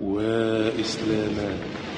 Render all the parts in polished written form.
وإسلاما.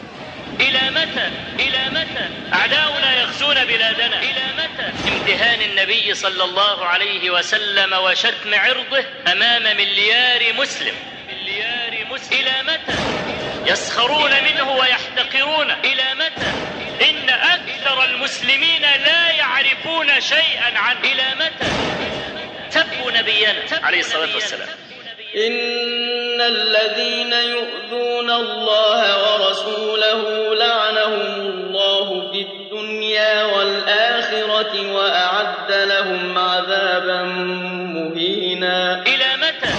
إلى متى أعداؤنا يغزون بلادنا؟ إلى متى امتهان النبي صلى الله عليه وسلم وشتم عرضه أمام مليار مسلم؟ إلى متى يسخرون منه ويحتقرونه؟ إلى متى إن أكثر المسلمين لا يعرفون شيئا عنه؟ إلى متى سبوا نبينا عليه الصلاة والسلام؟ إن الذين يؤذون الله ورسوله لعنهم الله في الدنيا والآخرة وأعد لهم عذابا مهينا. إلى متى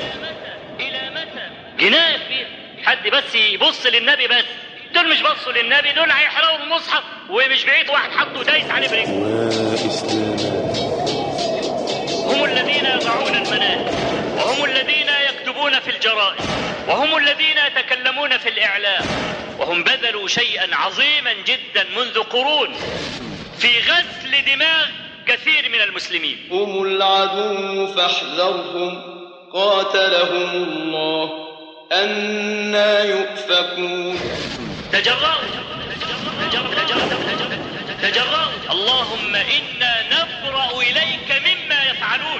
جناية كبيرة حد بس يبص للنبي بس؟ دول مش بصوا للنبي، دول هيحرقوا المصحف ومش بعيد واحد حطه دايس عليه برجله. هم الذين يضعون المناهج، وهم الذين يكتبون في الجرائد، وهم الذين يتكلمون في الإعلام، وهم بذلوا شيئا عظيما جدا منذ قرون في غسل دماغ كثير من المسلمين. هم العدو فاحذرهم قاتلهم الله أنى يؤفكون. تجرأوا اللهم إنا نبرأ إليك مما يفعلون.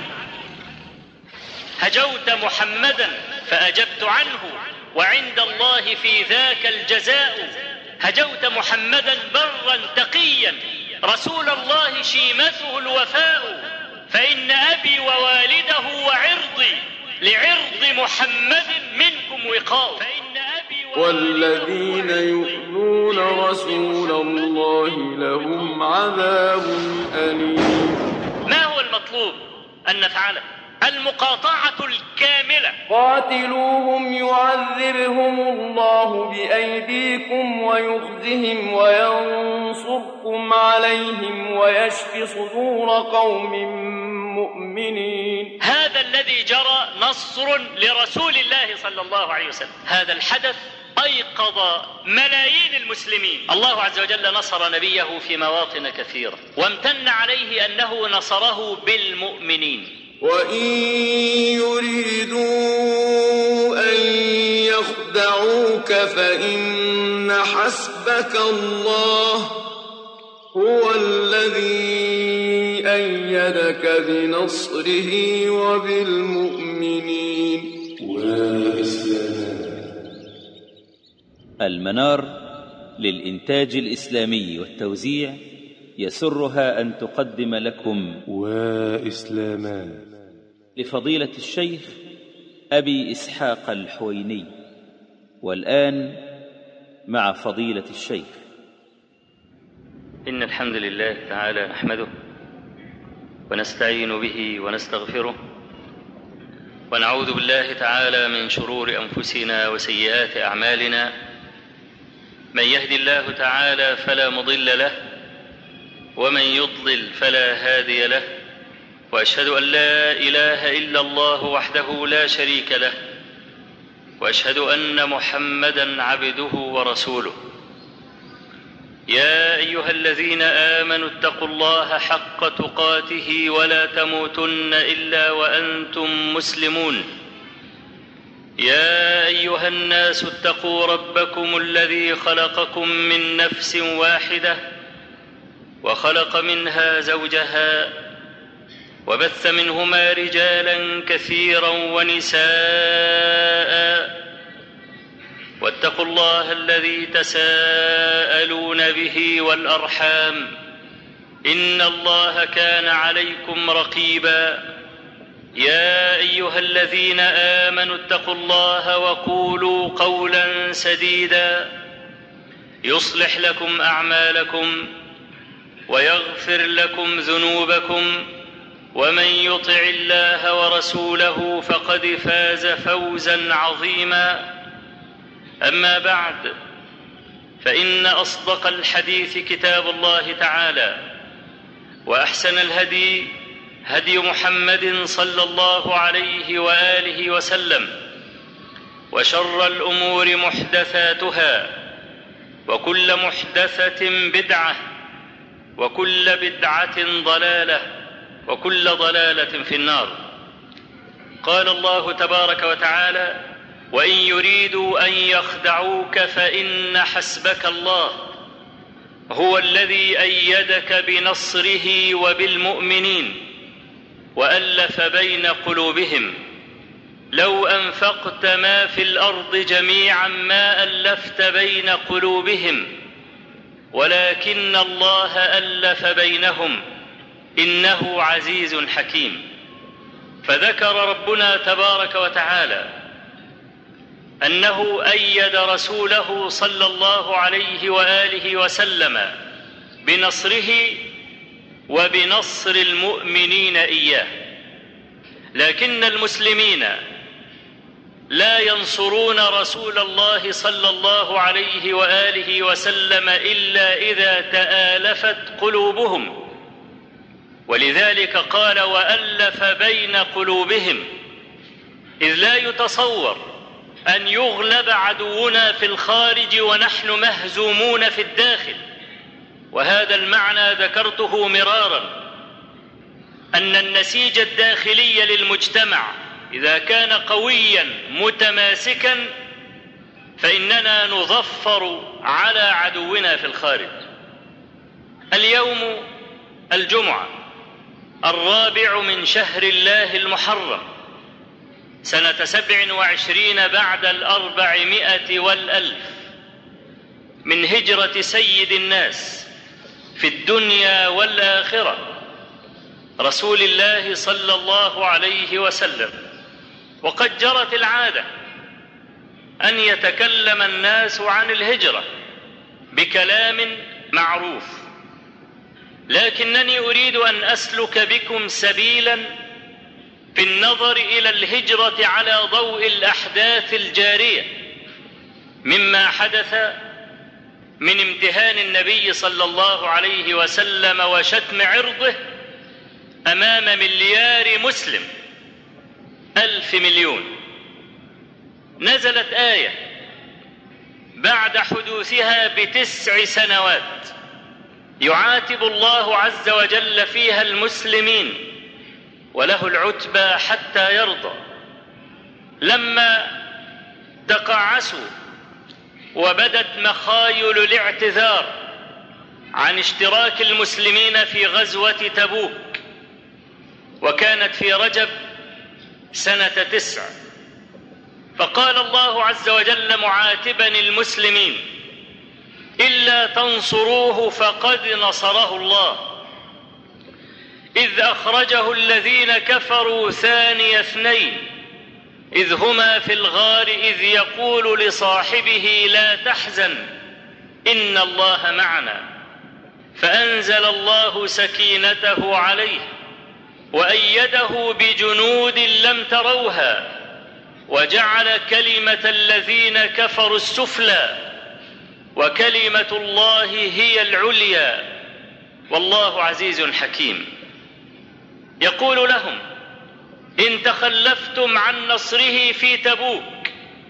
هجوت محمدا فأجبت عنه وعند الله في ذاك الجزاء. هجوت محمدا برا تقيا رسول الله شيمته الوفاء. فإن أبي ووالده وعرضي لعرض محمد منكم وقاء. والذين يؤذون رسول الله لهم عذاب أليم. ما هو المطلوب أن نفعله؟ المقاطعة الكاملة. قاتلوهم يعذبهم الله بأيديكم ويخزهم وينصركم عليهم ويشف صدور قوم مؤمنين. هذا الذي جرى نصر لرسول الله صلى الله عليه وسلم. هذا الحدث أيقظ ملايين المسلمين. الله عز وجل نصر نبيه في مواطن كثيرة، وامتن عليه أنه نصره بالمؤمنين. وإن يريدوا أن يخدعوك فإن حسبك الله هو الذي أيدك بنصره وبالمؤمنين. المنار للإنتاج الإسلامي والتوزيع يسرها أن تقدم لكم وإسلاما لفضيلة الشيخ أبي إسحاق الحويني. والآن مع فضيلة الشيخ. إن الحمد لله تعالى نحمده ونستعين به ونستغفره، ونعوذ بالله تعالى من شرور أنفسنا وسيئات أعمالنا. من يهد الله تعالى فلا مضل له، ومن يضلل فلا هادي له. وأشهد أن لا إله إلا الله وحده لا شريك له، وأشهد أن محمدا عبده ورسوله. يا أيها الذين آمنوا اتقوا الله حق تقاته ولا تموتن إلا وأنتم مسلمون. يا أيها الناس اتقوا ربكم الذي خلقكم من نفس واحدة وخلق منها زوجها وبث منهما رجالا كثيرا ونساء. واتقوا الله الذي تساءلون به والأرحام إن الله كان عليكم رقيبا. يا أيها الذين آمنوا اتقوا الله وقولوا قولا سديدا يصلح لكم أعمالكم ويغفر لكم ذنوبكم، ومن يطع الله ورسوله فقد فاز فوزا عظيما. أما بعد، فإن أصدق الحديث كتاب الله تعالى، وأحسن الهدي هدي محمد صلى الله عليه وآله وسلم، وشر الأمور محدثاتها، وكل محدثة بدعة، وكل بدعة ضلالة، وكل ضلالة في النار. قال الله تبارك وتعالى: وإن يريدوا أن يخدعوك فإن حسبك الله هو الذي أيدك بنصره وبالمؤمنين وألف بين قلوبهم لو أنفقت ما في الأرض جميعا ما ألفت بين قلوبهم ولكن الله ألف بينهم إنه عزيز حكيم. فذكر ربنا تبارك وتعالى أنه أيد رسوله صلى الله عليه وآله وسلم بنصره وبنصر المؤمنين إياه، لكن المسلمين لا ينصرون رسول الله صلى الله عليه وآله وسلم إلا إذا تآلفت قلوبهم، ولذلك قال وألف بين قلوبهم، إذ لا يتصور أن يغلب عدونا في الخارج ونحن مهزومون في الداخل. وهذا المعنى ذكرته مرارا، أن النسيج الداخلي للمجتمع إذا كان قويا متماسكا فإننا نظفر على عدونا في الخارج. اليوم الجمعة 4 من شهر الله المحرم سنة 27 بعد 400 والألف من هجرة سيد الناس في الدنيا والآخرة رسول الله صلى الله عليه وسلم. وقد جرت العادة أن يتكلم الناس عن الهجرة بكلام معروف، لكنني أريد أن أسلك بكم سبيلا في النظر إلى الهجرة على ضوء الأحداث الجارية مما حدث من امتهان النبي صلى الله عليه وسلم وشتم عرضه أمام 1 مليار مسلم 1,000 مليون. نزلت آية بعد حدوثها ب9 سنوات يعاتب الله عز وجل فيها المسلمين وله العتبى حتى يرضى، لما تقاعسوا وبدت مخايل الاعتذار عن اشتراك المسلمين في غزوة تبوك، وكانت في رجب سنة 9. فقال الله عز وجل معاتبا المسلمين إلا تنصروه فقد نصره الله إذ أخرجه الذين كفروا ثاني 2 إذ هما في الغار إذ يقول لصاحبه لا تحزن إن الله معنا فأنزل الله سكينته عليه وأيده بجنود لم تروها وجعل كلمة الذين كفروا السفلى وكلمة الله هي العليا والله عزيز حكيم. يقول لهم إن تخلفتم عن نصره في تبوك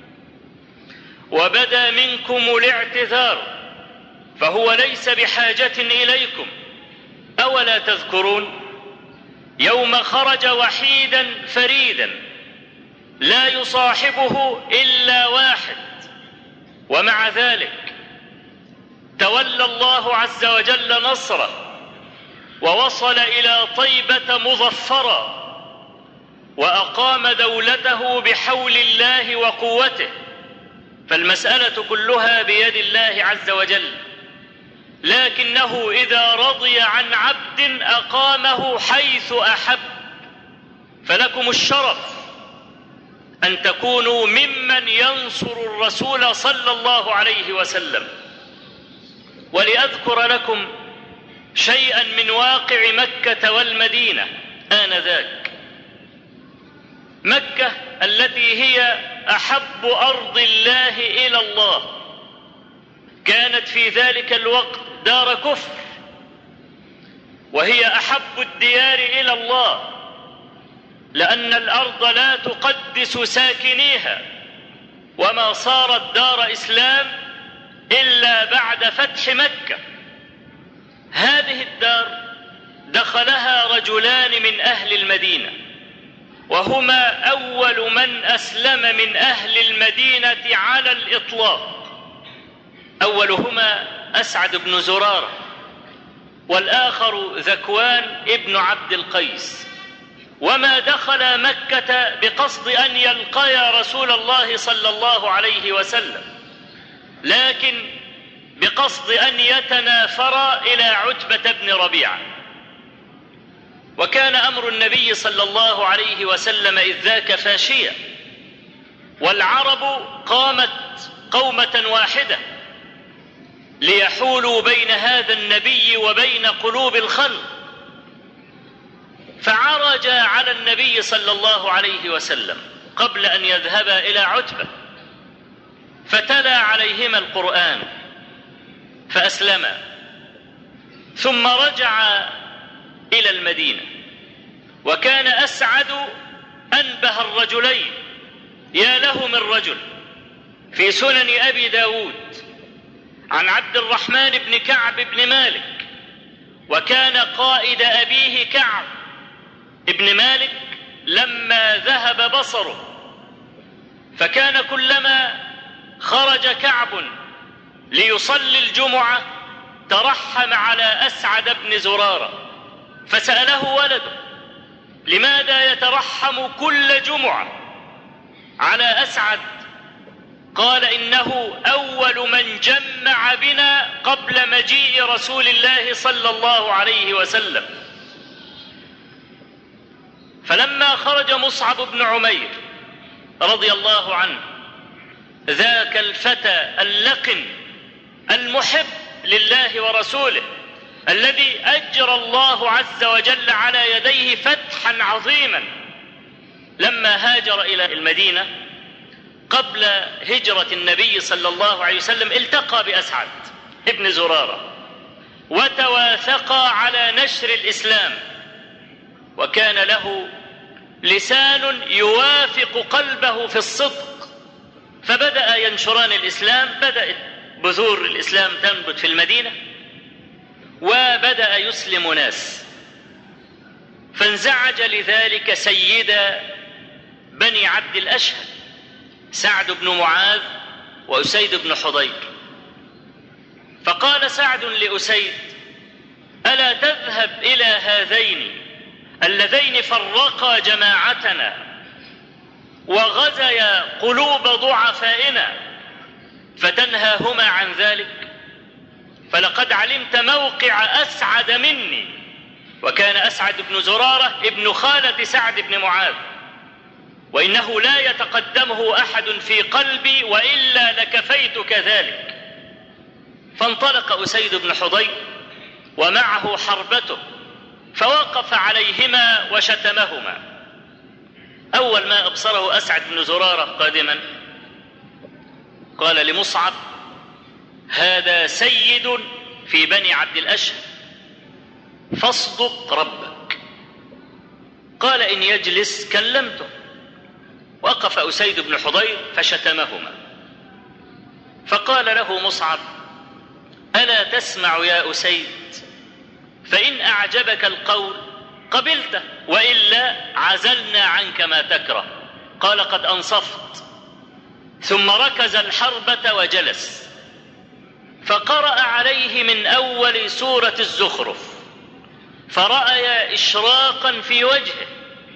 وبدا منكم الاعتذار فهو ليس بحاجة إليكم، أولا تذكرون يوم خرج وحيدا فريدا لا يصاحبه إلا واحد، ومع ذلك تولى الله عز وجل نصره ووصل إلى طيبة مظفرا وأقام دولته بحول الله وقوته. فالمسألة كلها بيد الله عز وجل، لكنه إذا رضي عن عبد أقامه حيث أحب. فلكم الشرف أن تكونوا ممن ينصر الرسول صلى الله عليه وسلم. ولأذكر لكم شيئا من واقع مكة والمدينة آنذاك. مكة التي هي أحب أرض الله إلى الله كانت في ذلك الوقت دار كفر، وهي أحب الديار إلى الله، لأن الأرض لا تقدس ساكنيها، وما صارت دار إسلام إلا بعد فتح مكة. هذه الدار دخلها رجلان من أهل المدينة وهما أول من أسلم من أهل المدينة على الإطلاق. أولهما أسعد بن زرارة، والآخر ذكوان ابن عبد القيس. وما دخل مكة بقصد أن يلقيا رسول الله صلى الله عليه وسلم، لكن بقصد أن يتنافرا إلى عتبة بن ربيعة. وكان أمر النبي صلى الله عليه وسلم إذ ذاك فاشيا، والعرب قامت قومة واحدة ليحولوا بين هذا النبي وبين قلوب الخلق، فعرج على النبي صلى الله عليه وسلم قبل أن يذهبا إلى عتبة، فتلا عليهما القرآن فأسلما، ثم رجع إلى المدينة. وكان أسعد أنبه الرجلين، يا له من رجل، في سنن أبي داود عن عبد الرحمن بن كعب بن مالك، وكان قائد أبيه كعب ابن مالك لما ذهب بصره، فكان كلما خرج كعب ليصلي الجمعة ترحم على أسعد بن زرارة، فسأله ولده لماذا يترحم كل جمعة على أسعد؟ قال إنه أول من جمع بنا قبل مجيء رسول الله صلى الله عليه وسلم. فلما خرج مصعب بن عمير رضي الله عنه، ذاك الفتى اللقن المحب لله ورسوله الذي أجرى الله عز وجل على يديه فتحا عظيما، لما هاجر إلى المدينة قبل هجرة النبي صلى الله عليه وسلم التقى بأسعد ابن زرارة وتواثقا على نشر الإسلام، وكان له لسان يوافق قلبه في الصدق، فبدأ ينشران الإسلام، بدأت بذور الإسلام تنبت في المدينة، وبدأ يسلم ناس. فانزعج لذلك سيد بني عبد الأشهل سعد بن معاذ وأسيد بن حضير، فقال سعد لأسيد: ألا تذهب إلى هذين اللذين فرقا جماعتنا وغزيا قلوب ضعفائنا فتنهاهما عن ذلك؟ فلقد علمت موقع أسعد مني. وكان أسعد بن زرارة ابن خالة سعد بن معاذ، وإنه لا يتقدمه أحد في قلبي وإلا لكفيتك ذلك. فانطلق أسيد بن حضير ومعه حربته، فوقف عليهما وشتمهما. أول ما أبصره أسعد بن زرارة قادما قال لمصعب: هذا سيد في بني عبد الأشهل فاصدق ربك. قال: إن يجلس كلمته. وقف أسيد بن حضير فشتمهما، فقال له مصعب: ألا تسمع يا أسيد؟ فإن أعجبك القول قبلته، وإلا عزلنا عنك ما تكره. قال: قد أنصفت. ثم ركز الحربة وجلس، فقرأ عليه من أول سورة الزخرف، فرأى إشراقا في وجهه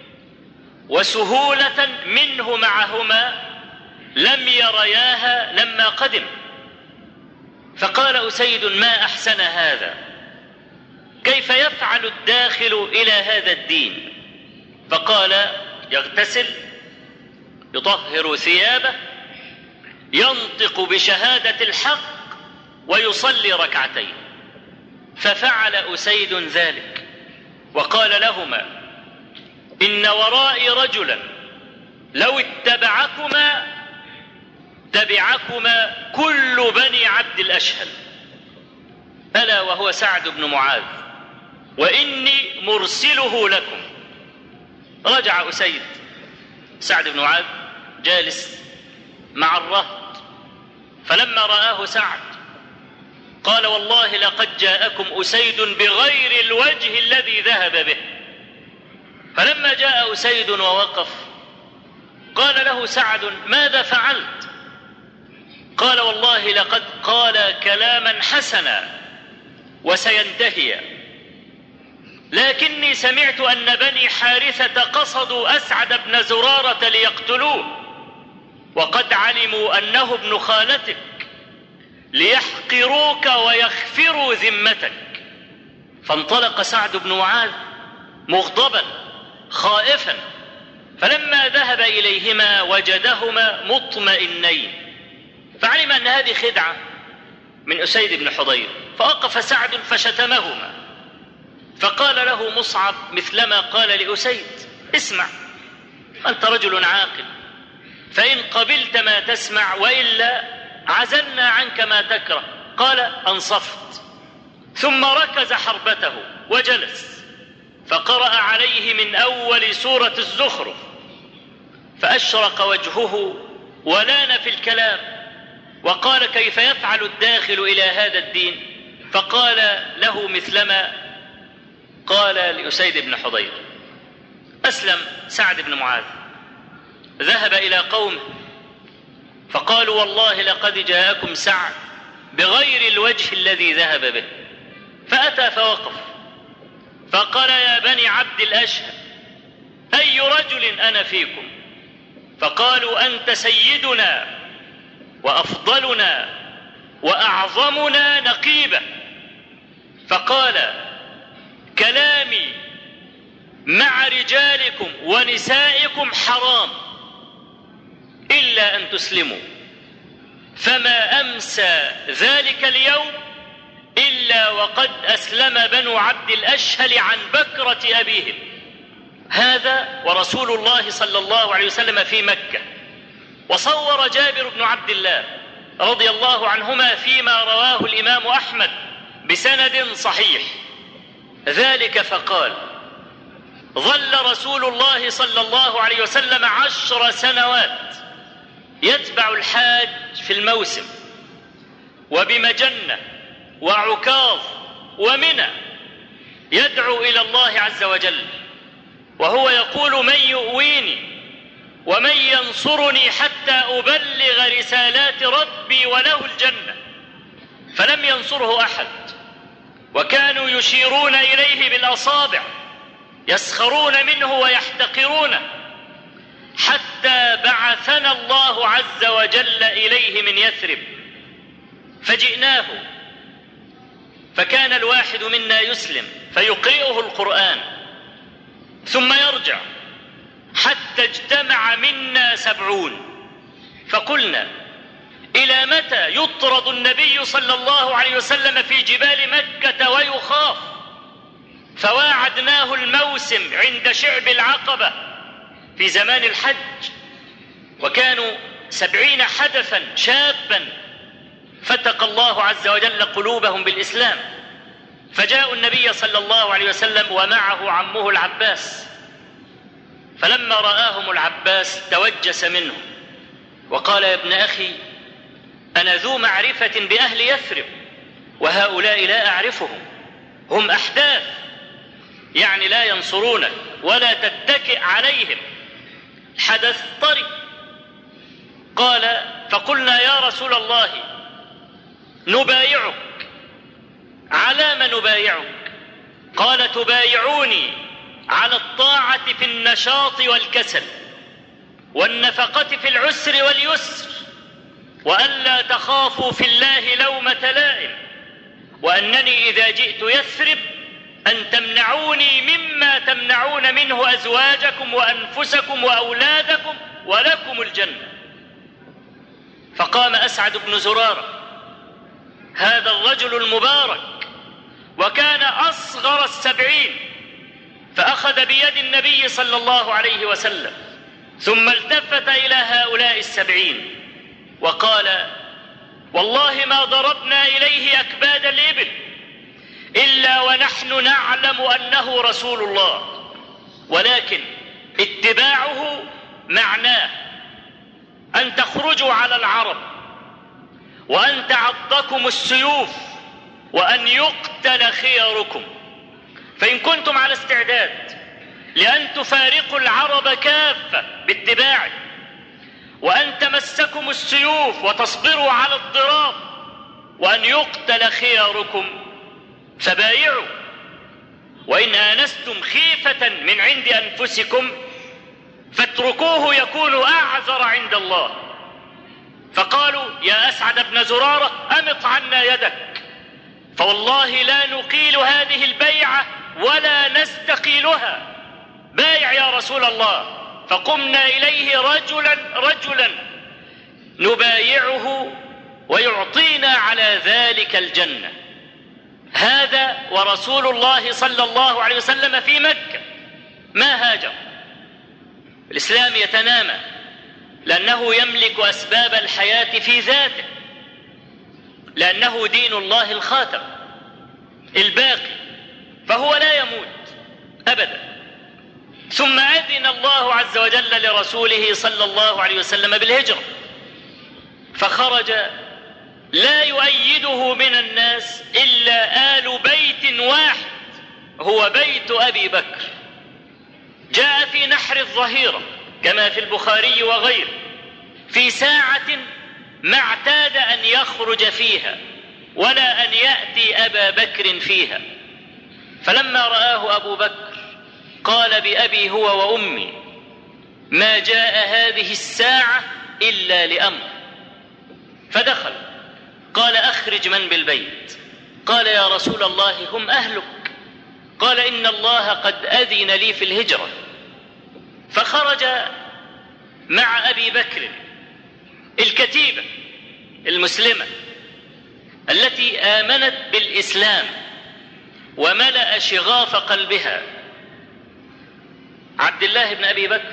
وسهولة منه معهما لم يرياها لما قدم. فقال أسيد: ما أحسن هذا، كيف يفعل الداخل إلى هذا الدين؟ فقال: يغتسل، يطهر ثيابه، ينطق بشهادة الحق، ويصلي ركعتين. ففعل أسيد ذلك، وقال لهما: إن ورائي رجلا لو اتبعكما تبعكما كل بني عبد الأشهل، ألا وهو سعد بن معاذ، وإني مرسله لكم. رجع أسيد، سعد بن معاذ جالس مع الرهط، فلما رآه سعد قال: والله لقد جاءكم أسيد بغير الوجه الذي ذهب به. فلما جاء أسيد ووقف قال له سعد: ماذا فعلت؟ قال: والله لقد قال كلاما حسنا وسينتهي، لكني سمعت أن بني حارثة قصدوا أسعد بن زرارة ليقتلوه، وقد علموا أنه ابن خالتك، ليحقروك ويخفروا ذمتك. فانطلق سعد بن معاذ مغضبا خائفا، فلما ذهب إليهما وجدهما مطمئنين، فعلم أن هذه خدعة من أسيد بن حضير، فوقف سعد فشتمهما، فقال له مصعب مثلما قال لأسيد: اسمع، أنت رجل عاقل، فإن قبلت ما تسمع وإلا عزلنا عنك ما تكره. قال: أنصفت. ثم ركز حربته وجلس، فقرأ عليه من أول سورة الزخرف، فأشرق وجهه ولان في الكلام، وقال: كيف يفعل الداخل إلى هذا الدين؟ فقال له مثلما قال لأسيد بن حضير. أسلم سعد بن معاذ، ذهب إلى قومه فقالوا: والله لقد جاءكم سعد بغير الوجه الذي ذهب به. فأتى فوقف فقال: يا بني عبد الأشهل، أي رجل أنا فيكم؟ فقالوا: أنت سيدنا وأفضلنا وأعظمنا نقيبة. فقال: كلامي مع رجالكم ونسائكم حرام إلا أن تسلموا، فما أمسى ذلك اليوم إلا وقد أسلم بنو عبد الأشهل عن بكرة أبيهم. هذا ورسول الله صلى الله عليه وسلم في مكة. وصور جابر بن عبد الله رضي الله عنهما فيما رواه الإمام أحمد بسند صحيح ذلك، فقال: ظل رسول الله صلى الله عليه وسلم 10 سنوات يتبع الحاج في الموسم، وبمجنة وعكاظ ومنى، يدعو إلى الله عز وجل، وهو يقول: من يؤويني ومن ينصرني حتى أبلغ رسالات ربي وله الجنة. فلم ينصره أحد، وكانوا يشيرون إليه بالأصابع يسخرون منه ويحتقرونه، حتى بعثنا الله عز وجل إليه من يثرب فجئناه، فكان الواحد منا يسلم فيقرئه القرآن ثم يرجع حتى اجتمع منا 70. فقلنا: إلى متى يطرد النبي صلى الله عليه وسلم في جبال مكة ويخاف؟ فواعدناه الموسم عند شعب العقبة في زمان الحج، وكانوا 70 حدثا شابا فتق الله عز وجل قلوبهم بالإسلام، فجاءوا النبي صلى الله عليه وسلم ومعه عمه العباس، فلما رآهم العباس توجس منهم وقال: يا ابن أخي، أنا ذو معرفة بأهل يثرب، وهؤلاء لا أعرفهم، هم أحداث، يعني لا ينصرونك ولا تتكئ عليهم، حدث طري. قال: فقلنا: يا رسول الله، نبايعك. على ما نبايعك؟ قال: تبايعوني على الطاعة في النشاط والكسل، والنفقة في العسر واليسر، وألا تخافوا في الله لومة لائم، وأنني إذا جئت يثرب أن تمنعوني مما تمنعون منه أزواجكم وأنفسكم وأولادكم ولكم الجنة. فقام أسعد بن زرارة هذا الرجل المبارك، وكان أصغر 70، فأخذ بيد النبي صلى الله عليه وسلم، ثم التفت إلى هؤلاء 70 وقال: والله ما ضربنا إليه أكباد الإبل إلا ونحن نعلم أنه رسول الله، ولكن اتباعه معناه أن تخرجوا على العرب، وأن تعضكم السيوف، وأن يقتل خياركم. فإن كنتم على استعداد لأن تفارقوا العرب كافة باتباعه، وأن تمسكم السيوف وتصبروا على الضراب، وأن يقتل خياركم فبايعوا، وإن آنستم خيفة من عند أنفسكم فاتركوه يكون أعذر عند الله. فقالوا يا أسعد بن زرارة أمط عنا يدك، فوالله لا نقيل هذه البيعة ولا نستقيلها، بايع يا رسول الله. فقمنا إليه رجلا نبايعه ويعطينا على ذلك الجنة. هذا ورسول الله صلى الله عليه وسلم في مكة ما هاجر. الإسلام يتنامى لأنه يملك أسباب الحياة في ذاته، لأنه دين الله الخاتم الباقي، فهو لا يموت أبدا. ثم أذن الله عز وجل لرسوله صلى الله عليه وسلم بالهجرة، فخرج لا يؤيده من الناس إلا آل بيت واحد هو بيت أبي بكر. جاء في نحر الظهيرة كما في البخاري وغيره في ساعة ما اعتاد أن يخرج فيها ولا أن يأتي أبا بكر فيها، فلما رآه أبو بكر قال بأبي هو وأمي ما جاء هذه الساعة إلا لأمر. فدخل قال أخرج من بالبيت. قال يا رسول الله هم أهلك. قال إن الله قد أذن لي في الهجرة. فخرج مع أبي بكر الكتيبة المسلمة التي آمنت بالإسلام وملأ شغاف قلبها عبد الله بن أبي بكر،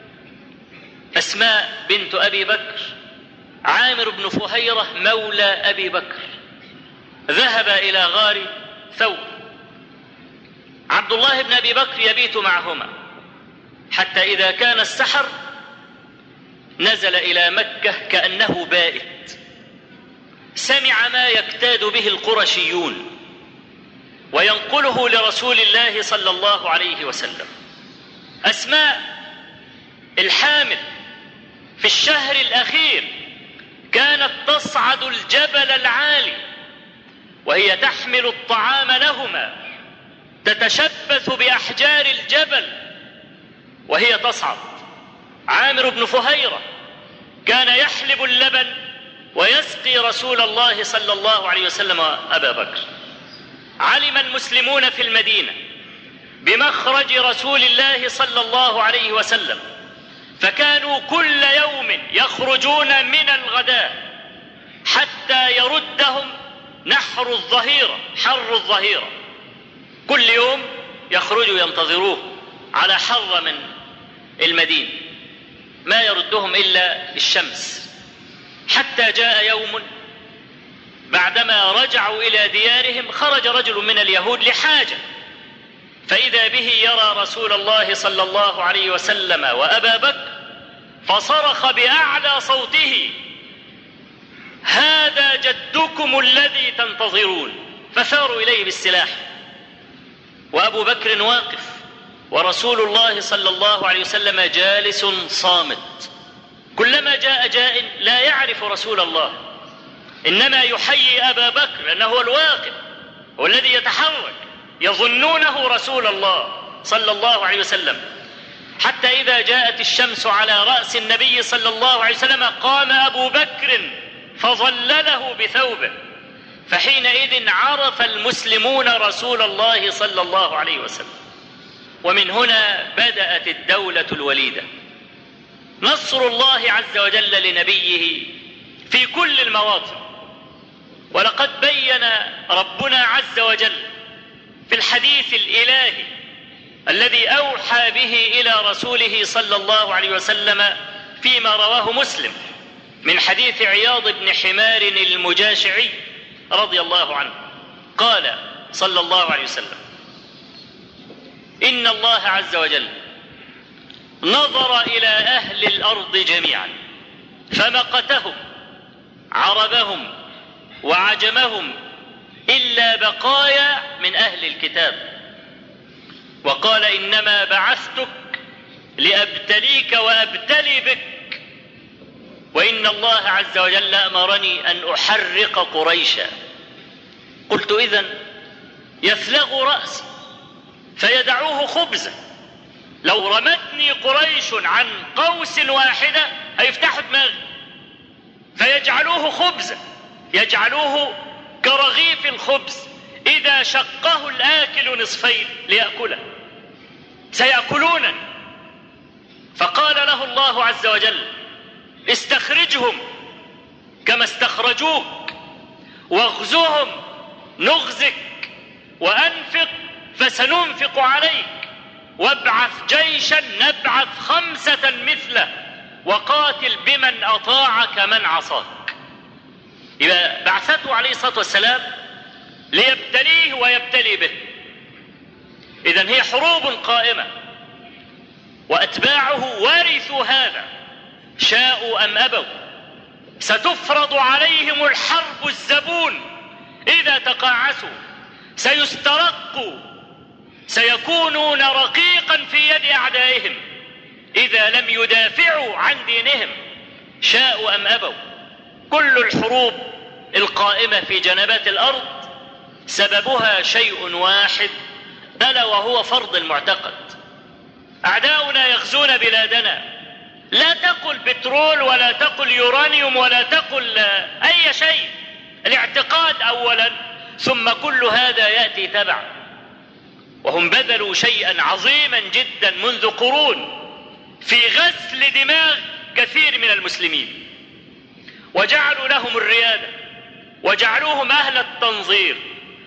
أسماء بنت أبي بكر، عامر بن فهيرة مولى أبي بكر، ذهب إلى غار ثور. عبد الله بن أبي بكر يبيت معهما حتى إذا كان السحر نزل إلى مكة كأنه بائت، سمع ما يكتاد به القرشيون وينقله لرسول الله صلى الله عليه وسلم. أسماء الحامل في الشهر الأخير كانت تصعد الجبل العالي وهي تحمل الطعام لهما، تتشبث بأحجار الجبل وهي تصعد. عامر بن فهيرة كان يحلب اللبن ويسقي رسول الله صلى الله عليه وسلم أبا بكر. علم المسلمون في المدينة بمخرج رسول الله صلى الله عليه وسلم، فكانوا كل يوم يخرجون من الغداء حتى يردهم نحر الظهيرة، حر الظهيرة. كل يوم يخرجوا ينتظروه على حر من المدينة، ما يردهم إلا الشمس. حتى جاء يوم بعدما رجعوا إلى ديارهم خرج رجل من اليهود لحاجة، فإذا به يرى رسول الله صلى الله عليه وسلم وأبا بكر، فصرخ بأعلى صوته هذا جدكم الذي تنتظرون، فثاروا إليه بالسلاح. وأبو بكر واقف ورسول الله صلى الله عليه وسلم جالس صامت. كلما جاء جاء لا يعرف رسول الله إنما يحيي أبا بكر لأنه هو الواقف، هو الذي يتحرك، يظنونه رسول الله صلى الله عليه وسلم. حتى إذا جاءت الشمس على رأس النبي صلى الله عليه وسلم قام أبو بكر فظلله بثوبه، فحينئذ عرف المسلمون رسول الله صلى الله عليه وسلم. ومن هنا بدأت الدولة الوليدة، نصر الله عز وجل لنبيه في كل المواطن. ولقد بين ربنا عز وجل في الحديث الإلهي الذي أوحى به إلى رسوله صلى الله عليه وسلم فيما رواه مسلم من حديث عياض بن حمار المجاشعي رضي الله عنه، قال صلى الله عليه وسلم إن الله عز وجل نظر إلى أهل الأرض جميعا فمقتهم عربهم وعجمهم إلا بقايا من أهل الكتاب، وقال إنما بعثتك لأبتليك وأبتلي بك، وإن الله عز وجل أمرني أن أحرق قريشا. قلت إذن يثلغ رأسي فيدعوه خبزا، لو رمتني قريش عن قوس واحدة هيفتحوا دماغي، فيجعلوه خبزا، يجعلوه كرغيف الخبز إذا شقه الآكل نصفين ليأكله، سيأكلونني. فقال له الله عز وجل استخرجهم كما استخرجوك، واغزوهم نغزك، وأنفق فسننفق عليك، وابعث جيشا نبعث 5 مثله، وقاتل بمن أطاعك من عصاك. إذا بعثته عليه الصلاة والسلام ليبتليه ويبتلي به. إذن هي حروب قائمة، وأتباعه ورثوا هذا شاءوا أم أبوا. ستفرض عليهم الحرب الزبون إذا تقاعسوا، سيسترقوا، سيكونون رقيقا في يد أعدائهم إذا لم يدافعوا عن دينهم شاءوا أم أبوا. كل الحروب القائمة في جنبات الأرض سببها شيء واحد، ألا وهو فرض المعتقد. أعداؤنا يغزون بلادنا، لا تقل بترول ولا تقل يورانيوم ولا تقل أي شيء، الاعتقاد أولا، ثم كل هذا يأتي تبع. وهم بذلوا شيئا عظيما جدا منذ قرون في غسل دماغ كثير من المسلمين، وجعلوا لهم الريادة، وجعلوهم أهل التنظير،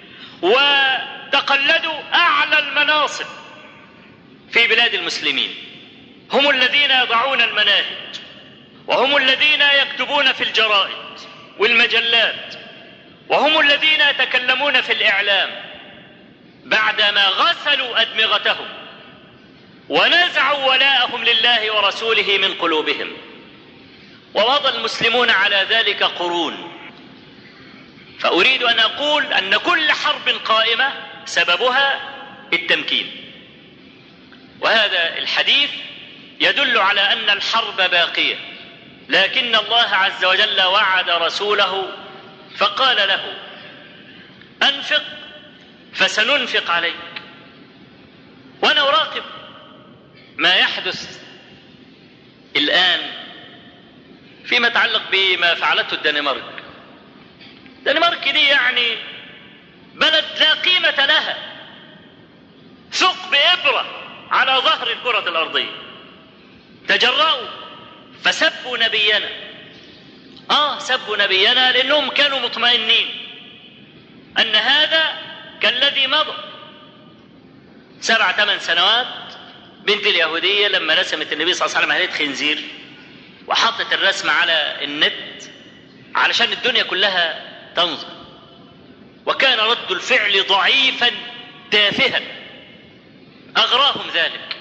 وتقلدوا أعلى المناصب في بلاد المسلمين. هم الذين يضعون المناهج، وهم الذين يكتبون في الجرائد والمجلات، وهم الذين يتكلمون في الإعلام بعدما غسلوا أدمغتهم ونزعوا ولاءهم لله ورسوله من قلوبهم. ومضى المسلمون على ذلك قرون. فأريد أن أقول أن كل حرب قائمة سببها التمكين، وهذا الحديث يدل على أن الحرب باقية، لكن الله عز وجل وعد رسوله فقال له أنفق فسننفق عليك. وأنا أراقب ما يحدث الآن فيما يتعلق بما فعلته الدنمارك. الدنمارك دي يعني بلد لا قيمة لها، ثقب إبرة على ظهر الكرة الأرضية. تجرأوا فسبوا نبينا. سبوا نبينا لأنهم كانوا مطمئنين أن هذا كالذي مضى 7-8 سنوات. بنت اليهودية لما رسمت النبي صلى الله عليه وسلم هدية خنزير وحطت الرسم على النت علشان الدنيا كلها تنظر، وكان رد الفعل ضعيفا تافها، أغراهم ذلك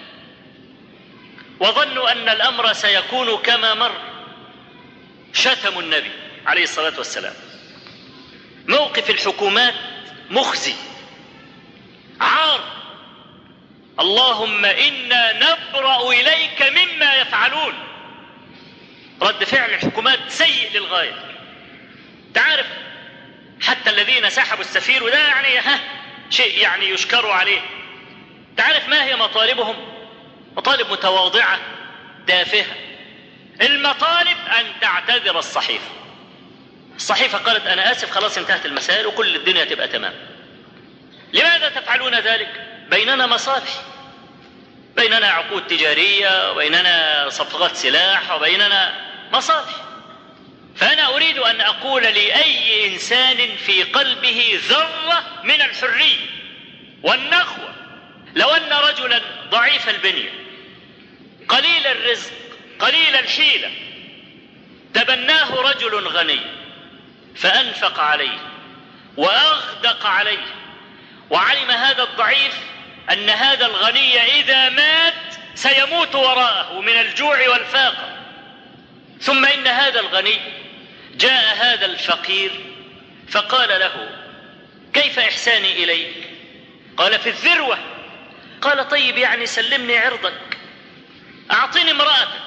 وظنوا أن الأمر سيكون كما مر. شتموا النبي عليه الصلاة والسلام. موقف الحكومات مخزي عار. اللهم إنا نبرأ إليك مما يفعلون. رد فعل الحكومات سيء للغاية. تعرف حتى الذين سحبوا السفير، وده يعني شيء يعني يشكروا عليه. تعرف ما هي مطالبهم؟ مطالب متواضعة تافهة. المطالب أن تعتذر الصحيفة. الصحيفة قالت أنا آسف، خلاص انتهت المسائل وكل الدنيا تبقى تمام. لماذا تفعلون ذلك؟ بيننا مصالح، بيننا عقود تجارية، وبيننا صفقات سلاح، وبيننا مصالح. فأنا أريد أن أقول لأي إنسان في قلبه ذرة من الحرية والنخوة، لو أن رجلا ضعيف البنية قليل الرزق قليل الحيلة تبناه رجل غني فأنفق عليه وأغدق عليه، وعلم هذا الضعيف أن هذا الغني إذا مات سيموت وراءه من الجوع والفاقة، ثم إن هذا الغني جاء هذا الفقير فقال له كيف إحساني إليك؟ قال في الذروة، قال طيب يعني سلمني عرضك، أعطني امرأتك،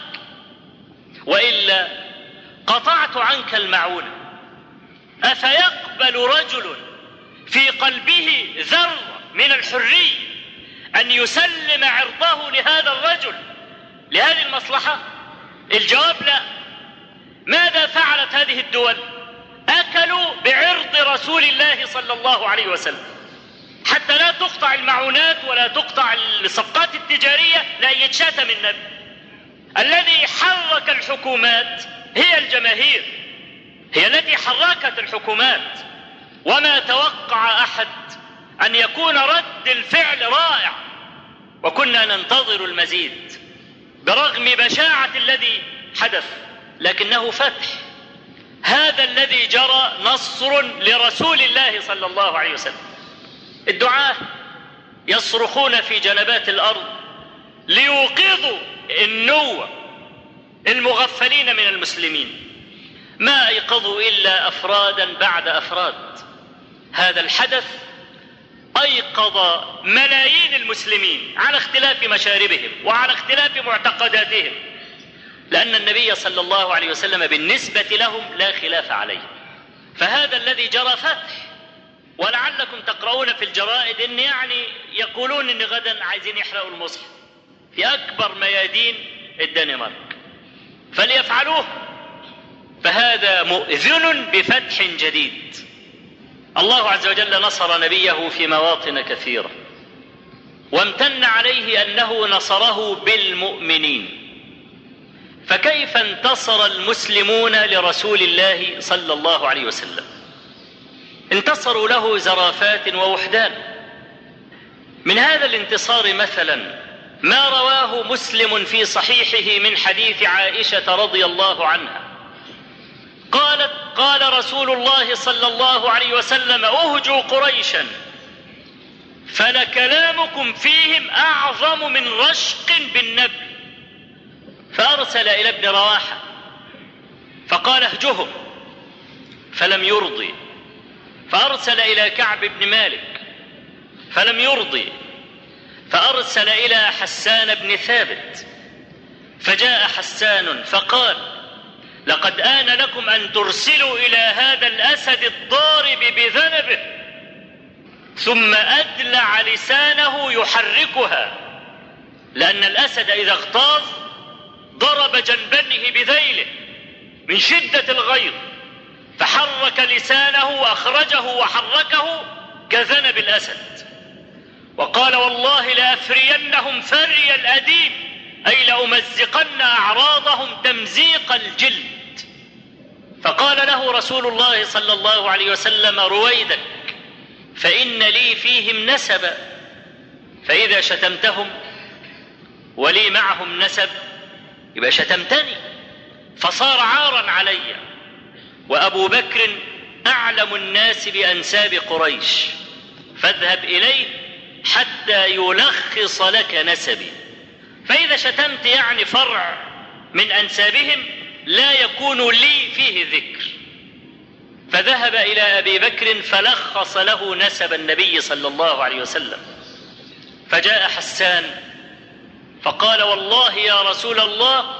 وإلا قطعت عنك المعونة. أفيقبل رجل في قلبه ذرة من الحرية أن يسلم عرضه لهذا الرجل لهذه المصلحة؟ الجواب لا. ماذا فعلت هذه الدول؟ أكلوا بعرض رسول الله صلى الله عليه وسلم حتى لا تقطع المعونات ولا تقطع الصفقات التجارية لا يتشاتم النبي. الذي حرك الحكومات هي الجماهير، هي التي حركت الحكومات، وما توقع أحد أن يكون رد الفعل رائع، وكنا ننتظر المزيد برغم بشاعة الذي حدث، لكنه فتح. هذا الذي جرى نصر لرسول الله صلى الله عليه وسلم. الدعاة يصرخون في جنبات الأرض ليوقظوا النوة المغفلين من المسلمين، ما أيقظوا إلا أفرادا بعد أفراد. هذا الحدث أيقظ ملايين المسلمين على اختلاف مشاربهم وعلى اختلاف معتقداتهم، لأن النبي صلى الله عليه وسلم بالنسبة لهم لا خلاف عليه. فهذا الذي جرى فتح. ولعلكم تقرؤون في الجرائد إن يعني يقولون إن غدا عايزين يحرقوا المصحف في أكبر ميادين الدنمارك، فليفعلوه. فهذا مؤذن بفتح جديد. الله عز وجل نصر نبيه في مواطن كثيرة، وامتن عليه أنه نصره بالمؤمنين. فكيف انتصر المسلمون لرسول الله صلى الله عليه وسلم؟ انتصروا له زرافات ووحدان. من هذا الانتصار مثلا ما رواه مسلم في صحيحه من حديث عائشة رضي الله عنها قالت: قال رسول الله صلى الله عليه وسلم: أهجوا قريشا فلكلامكم فيهم أعظم من رشق بالنبل. فأرسل إلى ابن رواحة فقال: اهجهم، فلم يرضي. فأرسل إلى كعب بن مالك فلم يرضي. فأرسل إلى حسان بن ثابت، فجاء حسان فقال: لقد آن لكم أن ترسلوا إلى هذا الأسد الضارب بذنبه. ثم أدلع لسانه يحركها، لأن الأسد إذا اغتاظ ضرب جنبنه بذيله من شدة الغيظ، فحرك لسانه وأخرجه وحركه كذنب الأسد، وقال: والله لأفرينهم فري الأديب، أي لأمزقن أعراضهم تمزيق الجلد. فقال له رسول الله صلى الله عليه وسلم: رويدك، فإن لي فيهم نسبا، فإذا شتمتهم ولي معهم نسب يبقى شتمتني، فصار عارا علي، وأبو بكر أعلم الناس بأنساب قريش، فاذهب إليه حتى يلخص لك نسبي، فإذا شتمت يعني فرع من أنسابهم لا يكون لي فيه ذكر. فذهب إلى أبي بكر فلخص له نسب النبي صلى الله عليه وسلم. فجاء حسان فقال: والله يا رسول الله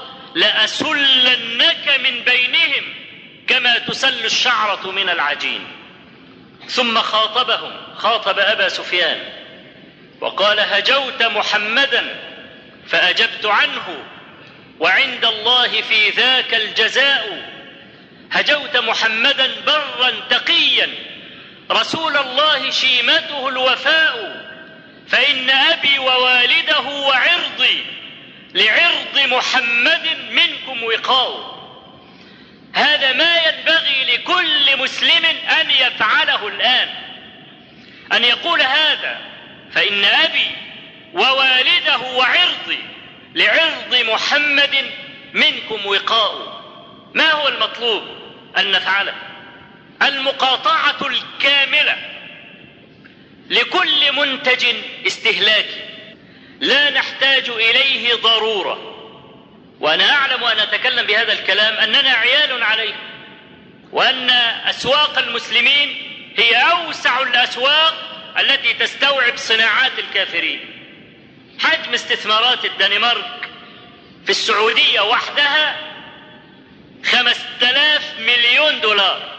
لأسلنك من بينهم كما تسل الشعرة من العجين. ثم خاطبهم، خاطب أبا سفيان وقال: هجوت محمدا فأجبت عنه، وعند الله في ذاك الجزاء. هجوت محمدا برا تقيا، رسول الله شيمته الوفاء، فإن أبي ووالده وعرضي لعرض محمد منكم وقاء. هذا ما ينبغي لكل مسلم أن يفعله الآن، أن يقول هذا: فإن أبي ووالده وعرضي لعرض محمد منكم وقاء. ما هو المطلوب أن نفعله؟ المقاطعة الكاملة لكل منتج استهلاكي لا نحتاج إليه ضرورة. وأنا أعلم وأنا أتكلم بهذا الكلام أننا عيال عليه، وأن أسواق المسلمين هي أوسع الأسواق التي تستوعب صناعات الكافرين. حجم استثمارات الدنمارك في السعودية وحدها 5000 مليون دولار،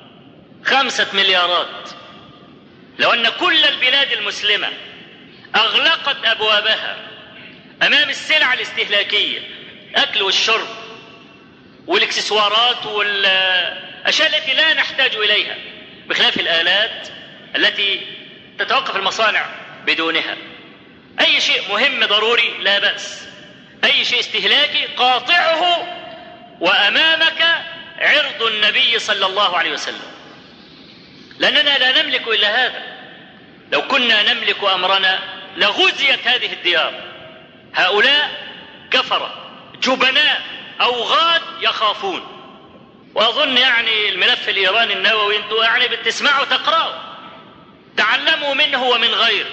5 مليارات. لو أن كل البلاد المسلمة أغلقت أبوابها أمام السلع الاستهلاكية، أكل والشرب والإكسسوارات والأشياء التي لا نحتاج إليها، بخلاف الآلات التي تتوقف المصانع بدونها، أي شيء مهم ضروري لا بأس، أي شيء استهلاكي قاطعه، وأمامك عرض النبي صلى الله عليه وسلم، لأننا لا نملك إلا هذا. لو كنا نملك أمرنا لغزيت هذه الديار. هؤلاء كفرة جبناء أوغاد يخافون. وأظن يعني الملف الإيراني النووي أنتوا يعني بتسمعوا تقرأوا، تعلموا منه ومن غيره،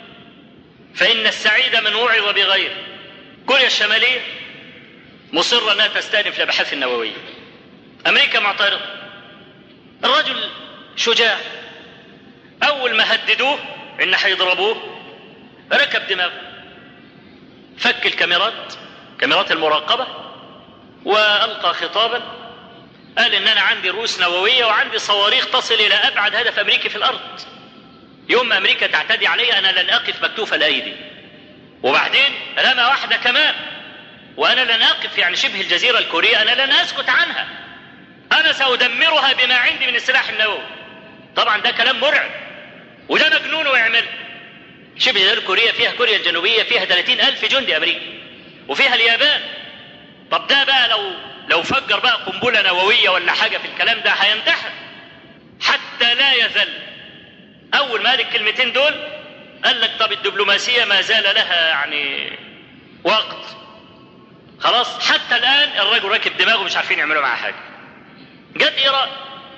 فإن السعيد من وعظ بغيره. كوريا الشمالية مصرة أنها تستأنف الأبحاث النووية، أمريكا معترضة. الرجل شجاع، أول ما هددوه إن هيضربوه ركب دماغه، فك كاميرات المراقبة، وألقى خطابا قال إن أنا عندي رؤوس نووية وعندي صواريخ تصل إلى أبعد هدف أمريكي في الأرض. يوم ما أمريكا تعتدي علي أنا لن أقف مكتوف الأيدي. وبعدين رمى واحدة كمان، وأنا لن أقف، يعني شبه الجزيرة الكورية أنا لن أسكت عنها، أنا سأدمرها بما عندي من السلاح النووي. طبعا ده كلام مرعب، وده مجنون ويعمل. شبه الجزيرة الكورية فيها كوريا الجنوبية، فيها 30,000 جندي أمريكي، وفيها اليابان. طب ده بقى لو فجر بقى قنبلة نووية ولا حاجة في الكلام ده هينتحر حتى لا يزل. أول ما قال الكلمتين دول قال لك طب الدبلوماسية ما زال لها يعني وقت، خلاص. حتى الآن الرجل راكب دماغه مش عارفين يعملوا معاه حاجة. جت إيران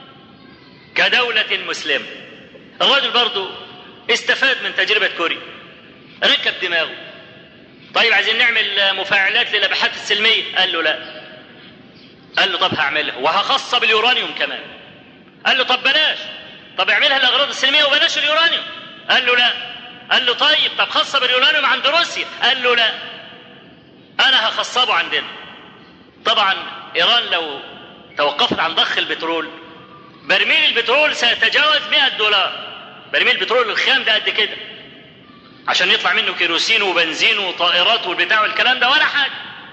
كدولة مسلمة، الرجل برضو استفاد من تجربة كوريا، ركب دماغه. طيب عايزين نعمل مفاعلات للأبحاث السلمية، قال له لا. قال له طب هعملها وهخصب اليورانيوم كمان. قال له طب بلاش، طب اعملها للأغراض السلمية وبلاش اليورانيوم. قال له لا. قال له طب خصب اليورانيوم عند روسيا. قال له لا، أنا هخصبه عندنا. طبعا إيران لو توقفت عن ضخ البترول، برميل البترول سيتجاوز $100. برميل البترول الخام ده قد كده، عشان يطلع منه كيروسين وبنزين وطائرات والبتاع والكلام ده ولا حاجة.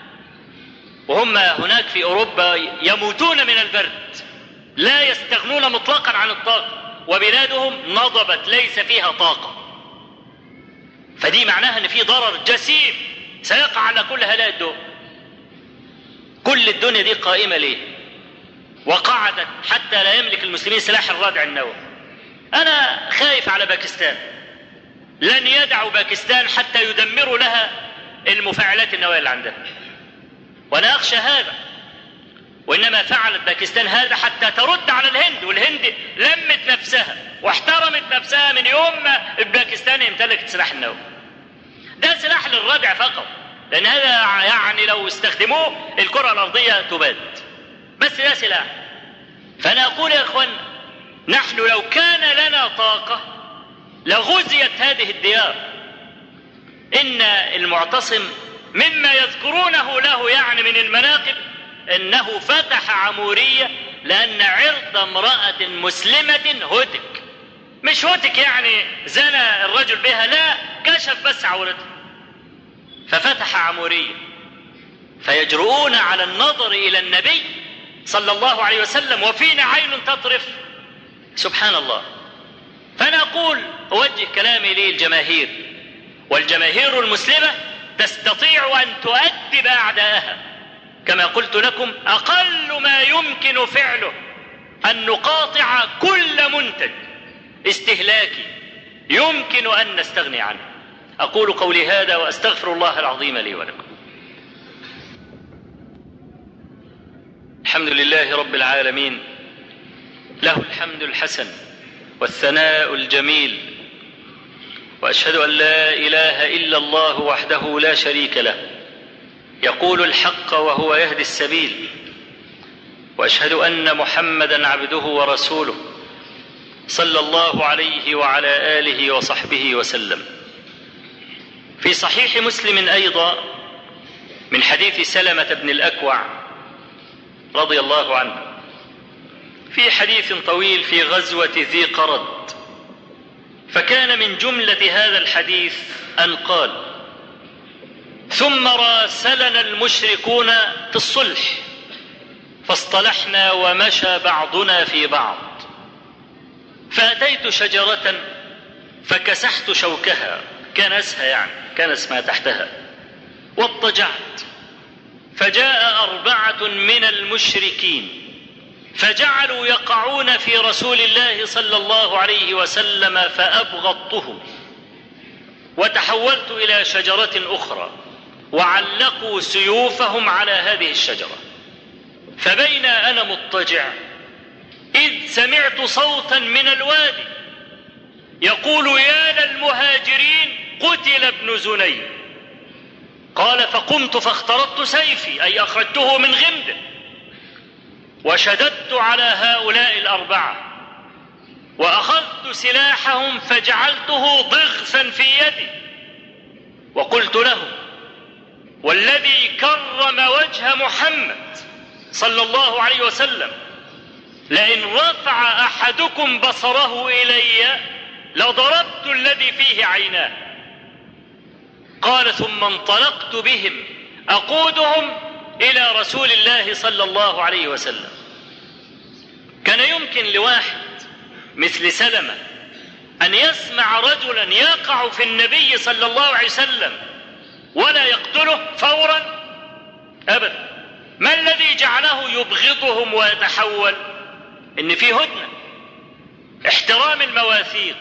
وهم هناك في أوروبا يموتون من البرد، لا يستغنون مطلقا عن الطاقة، وبلادهم نضبت ليس فيها طاقة. فدي معناها ان في ضرر جسيم سيقع على كل هؤلاء الدول. كل الدنيا دي قائمة ليه؟ وقعدت حتى لا يملك المسلمين سلاح الردع النووي. أنا خايف على باكستان، لن يدعوا باكستان حتى يدمروا لها المفاعلات النووية اللي عندها، وأنا أخشى هذا. وإنما فعلت باكستان هذا حتى ترد على الهند، والهند لمت نفسها واحترمت نفسها من يوم ما باكستان امتلكت سلاح النووي. ده سلاح للردع فقط، لأن هذا يعني لو استخدموه الكرة الأرضية تباد، بس ده سلاح. فأنا أقول يا إخوان، نحن لو كان لنا طاقة لغزيت هذه الديار. إن المعتصم مما يذكرونه له يعني من المناقب إنه فتح عمورية لأن عرض امرأة مسلمة هتك. مش هتك يعني زنى الرجل بها، لا، كشف بس عورته، ففتح عمورية. فيجرؤون على النظر إلى النبي صلى الله عليه وسلم وفينا عين تطرف. سبحان الله. فأنا أقول أوجه كلامي للجماهير، والجماهير المسلمة تستطيع أن تؤدب أعداءها. كما قلت لكم، أقل ما يمكن فعله أن نقاطع كل منتج استهلاكي يمكن أن نستغني عنه. أقول قولي هذا وأستغفر الله العظيم لي ولكم. الحمد لله رب العالمين، له الحمد الحسن والثناء الجميل، وأشهد أن لا إله إلا الله وحده لا شريك له، يقول الحق وهو يهدي السبيل، وأشهد أن محمدا عبده ورسوله صلى الله عليه وعلى آله وصحبه وسلم. في صحيح مسلم أيضا من حديث سلمة بن الأكوع رضي الله عنه في حديث طويل في غزوة ذي قرد، فكان من جملة هذا الحديث أن قال: ثم راسلنا المشركون في الصلح فاصطلحنا ومشى بعضنا في بعض، فأتيت شجرة فكسحت شوكها، كنسها يعني كنس ما تحتها، واضطجعت، فجاء 4 من المشركين فجعلوا يقعون في رسول الله صلى الله عليه وسلم فأبغضتهم، وتحولت إلى شجرة أخرى وعلقوا سيوفهم على هذه الشجرة، فبين أنا مضطجع إذ سمعت صوتا من الوادي يقول: يا للمهاجرين قتل ابن زنيم. قال: فقمت فاخترطت سيفي، أي أخرجته من غمده، وشددت على هؤلاء 4 وأخذت سلاحهم فجعلته ضغثا في يدي، وقلت لهم: والذي كرم وجه محمد صلى الله عليه وسلم لئن رفع أحدكم بصره إلي لضربت الذي فيه عيناه. قال: ثم انطلقت بهم أقودهم إلى رسول الله صلى الله عليه وسلم. كان يمكن لواحد مثل سلمة أن يسمع رجلا يقع في النبي صلى الله عليه وسلم ولا يقتله فورا؟ أبدا. ما الذي جعله يبغضهم ويتحول؟ إن في هدنة، احترام المواثيق،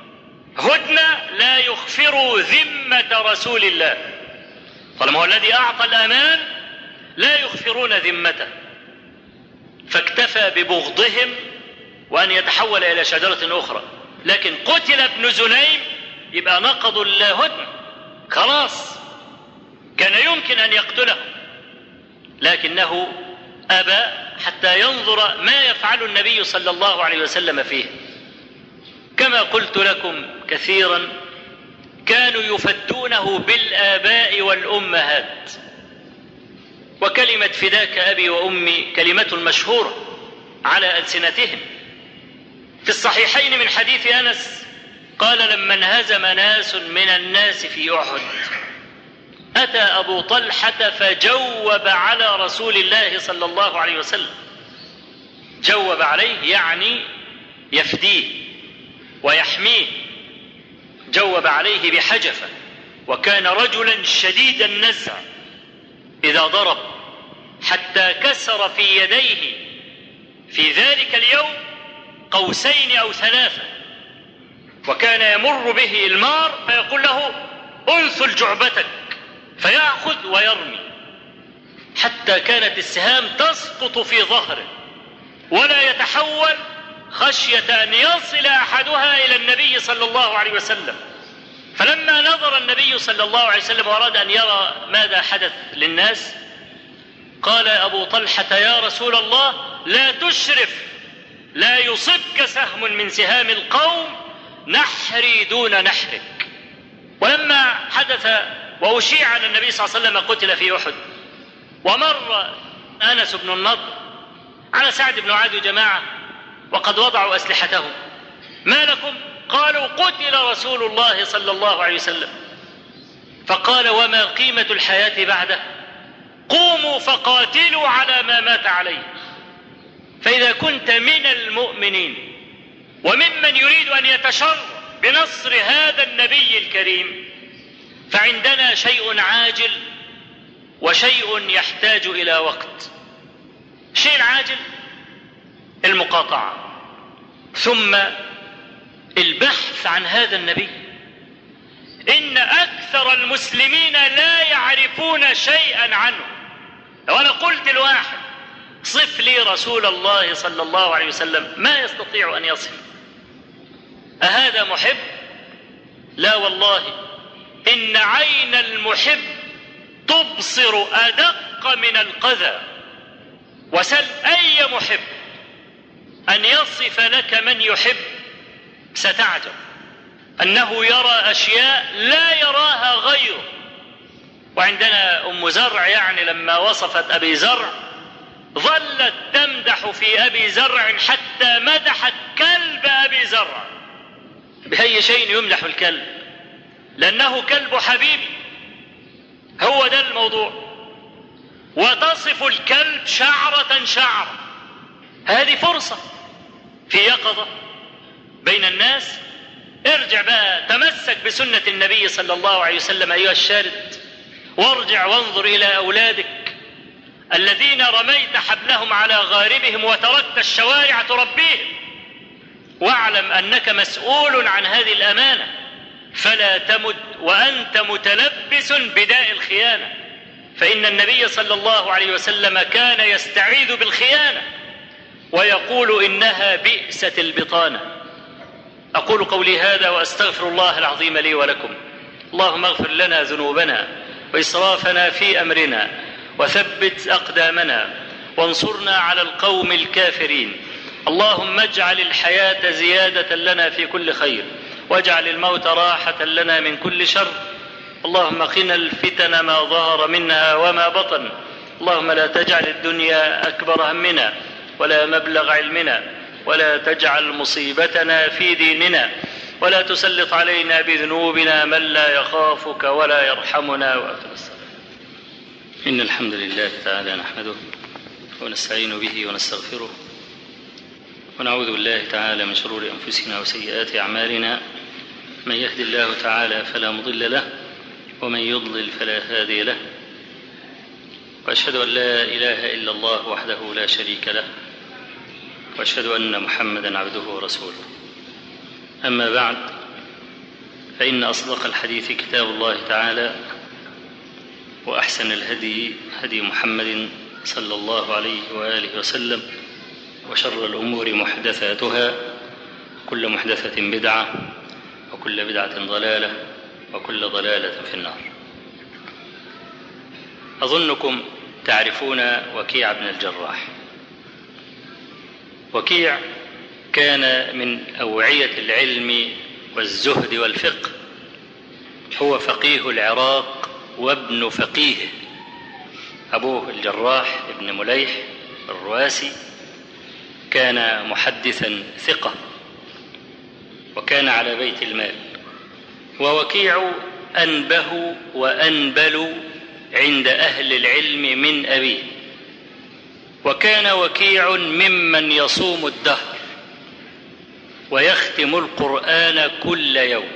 هدنة لا يخفر ذمة رسول الله، طالما هو الذي أعطى الأمان لا يخفرون ذمته، فاكتفى ببغضهم وأن يتحول إلى شجرة أخرى. لكن قتل ابن زنيم يبقى نقضوا الهدنة، خلاص كان يمكن أن يقتله، لكنه أبى حتى ينظر ما يفعل النبي صلى الله عليه وسلم فيه. كما قلت لكم كثيرا كانوا يفدونه بالآباء والأمهات، وكلمة فداك أبي وأمي كلمة مشهورة على ألسنتهم. في الصحيحين من حديث أنس قال: لما انهزم ناس من الناس في أحد أتى أبو طلحة فجوب على رسول الله صلى الله عليه وسلم. جوب عليه يعني يفديه ويحميه، جوب عليه بحجفة، وكان رجلا شديد النزع إذا ضرب، حتى كسر في يديه في ذلك اليوم 2 أو 3، وكان يمر به المار فيقول له: انثل جعبتك، فيأخذ ويرمي، حتى كانت السهام تسقط في ظهره ولا يتحول خشية أن يصل أحدها إلى النبي صلى الله عليه وسلم. فلما نظر النبي صلى الله عليه وسلم وأراد أن يرى ماذا حدث للناس قال أبو طلحة: يا رسول الله لا تشرف، لا يصبك سهم من سهام القوم، نحري دون نحرك. ولما حدث وأشيع أن النبي صلى الله عليه وسلم قتل في أحد، ومر أنس بن النضر على سعد بن معاذ وجماعة وقد وضعوا أسلحتهم: ما لكم؟ قالوا: قتل رسول الله صلى الله عليه وسلم. فقال: وما قيمة الحياة بعده؟ قوموا فقاتلوا على ما مات عليه. فإذا كنت من المؤمنين وممن يريد أن يتشرف بنصر هذا النبي الكريم، فعندنا شيء عاجل وشيء يحتاج إلى وقت. شيء عاجل المقاطعة، ثم البحث عن هذا النبي. إن أكثر المسلمين لا يعرفون شيئا عنه. لو أنا قلت الواحد صف لي رسول الله صلى الله عليه وسلم ما يستطيع أن يصف. أهذا محب؟ لا والله، إن عين المحب تبصر أدق من القذى. وسل أي محب أن يصف لك من يحب ستعجب. أنه يرى أشياء لا يراها غيره. وعندنا أم زرع يعني لما وصفت أبي زرع ظلت تمدح في أبي زرع حتى مدحت كلب أبي زرع. بأي شيء يمدح الكلب؟ لأنه كلب حبيبي، هو ده الموضوع. وتصف الكلب شعرة شعرة. هذه فرصة في يقظة بين الناس. ارجع بقى تمسك بسنة النبي صلى الله عليه وسلم أيها الشارد، وارجع وانظر إلى أولادك الذين رميت حبلهم على غاربهم وتركت الشوارع تربيهم، واعلم أنك مسؤول عن هذه الأمانة، فلا تمد وأنت متلبس بداء الخيانة. فإن النبي صلى الله عليه وسلم كان يستعيذ بالخيانة ويقول إنها بئست البطانة. أقول قولي هذا وأستغفر الله العظيم لي ولكم. اللهم اغفر لنا ذنوبنا وإسرافنا في أمرنا وثبت أقدامنا وانصرنا على القوم الكافرين. اللهم اجعل الحياة زيادة لنا في كل خير واجعل الموت راحة لنا من كل شر. اللهم قنا الفتن ما ظهر منها وما بطن. اللهم لا تجعل الدنيا أكبر همنا ولا مبلغ علمنا ولا تجعل مصيبتنا في ديننا ولا تسلط علينا بذنوبنا من لا يخافك ولا يرحمنا وأنت السلام. إن الحمد لله تعالى نحمده ونستعين به ونستغفره ونعوذ بالله تعالى من شرور أنفسنا وسيئات أعمالنا. من يهد الله تعالى فلا مضل له ومن يضلل فلا هادي له. وأشهد أن لا إله إلا الله وحده لا شريك له وأشهد أن محمدا عبده ورسوله. أما بعد، فإن أصدق الحديث كتاب الله تعالى وأحسن الهدي هدي محمد صلى الله عليه وآله وسلم وشر الأمور محدثاتها كل محدثة بدعة وكل بدعة ضلالة وكل ضلالة في النار. أظنكم تعرفون وكيع بن الجراح. وكيع كان من أوعية العلم والزهد والفقه، هو فقيه العراق وابن فقيه. أبوه الجراح ابن مليح الرواسي كان محدثا ثقة وكان على بيت المال. ووكيع أنبه وأنبل عند أهل العلم من أبيه. وكان وكيع ممن يصوم الدهر ويختم القرآن كل يوم.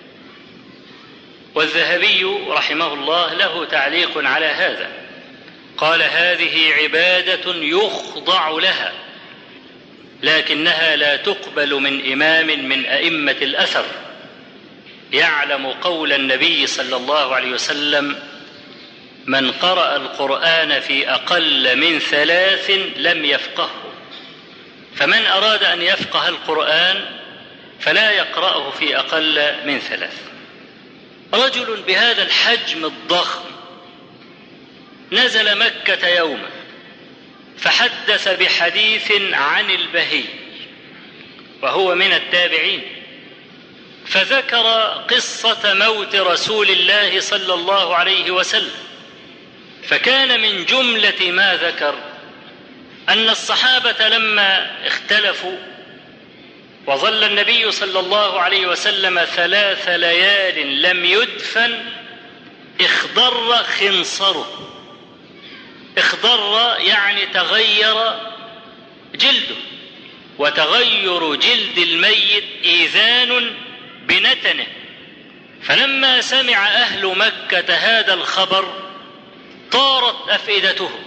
والذهبي رحمه الله له تعليق على هذا، قال: هذه عبادة يخضع لها لكنها لا تقبل من إمام من أئمة الأثر يعلم قول النبي صلى الله عليه وسلم: من قرأ القرآن في أقل من 3 لم يفقهه. فمن أراد أن يفقه القرآن فلا يقرأه في أقل من 3. رجل بهذا الحجم الضخم نزل مكة يوما فحدث بحديث عن البهي وهو من التابعين، فذكر قصة موت رسول الله صلى الله عليه وسلم. فكان من جملة ما ذكر أن الصحابة لما اختلفوا وظل النبي صلى الله عليه وسلم 3 ليال لم يدفن اخضر خنصره. اخضر يعني تغير جلده، وتغير جلد الميت إيذان بنتنه. فلما سمع أهل مكة هذا الخبر طارت أفئدتهم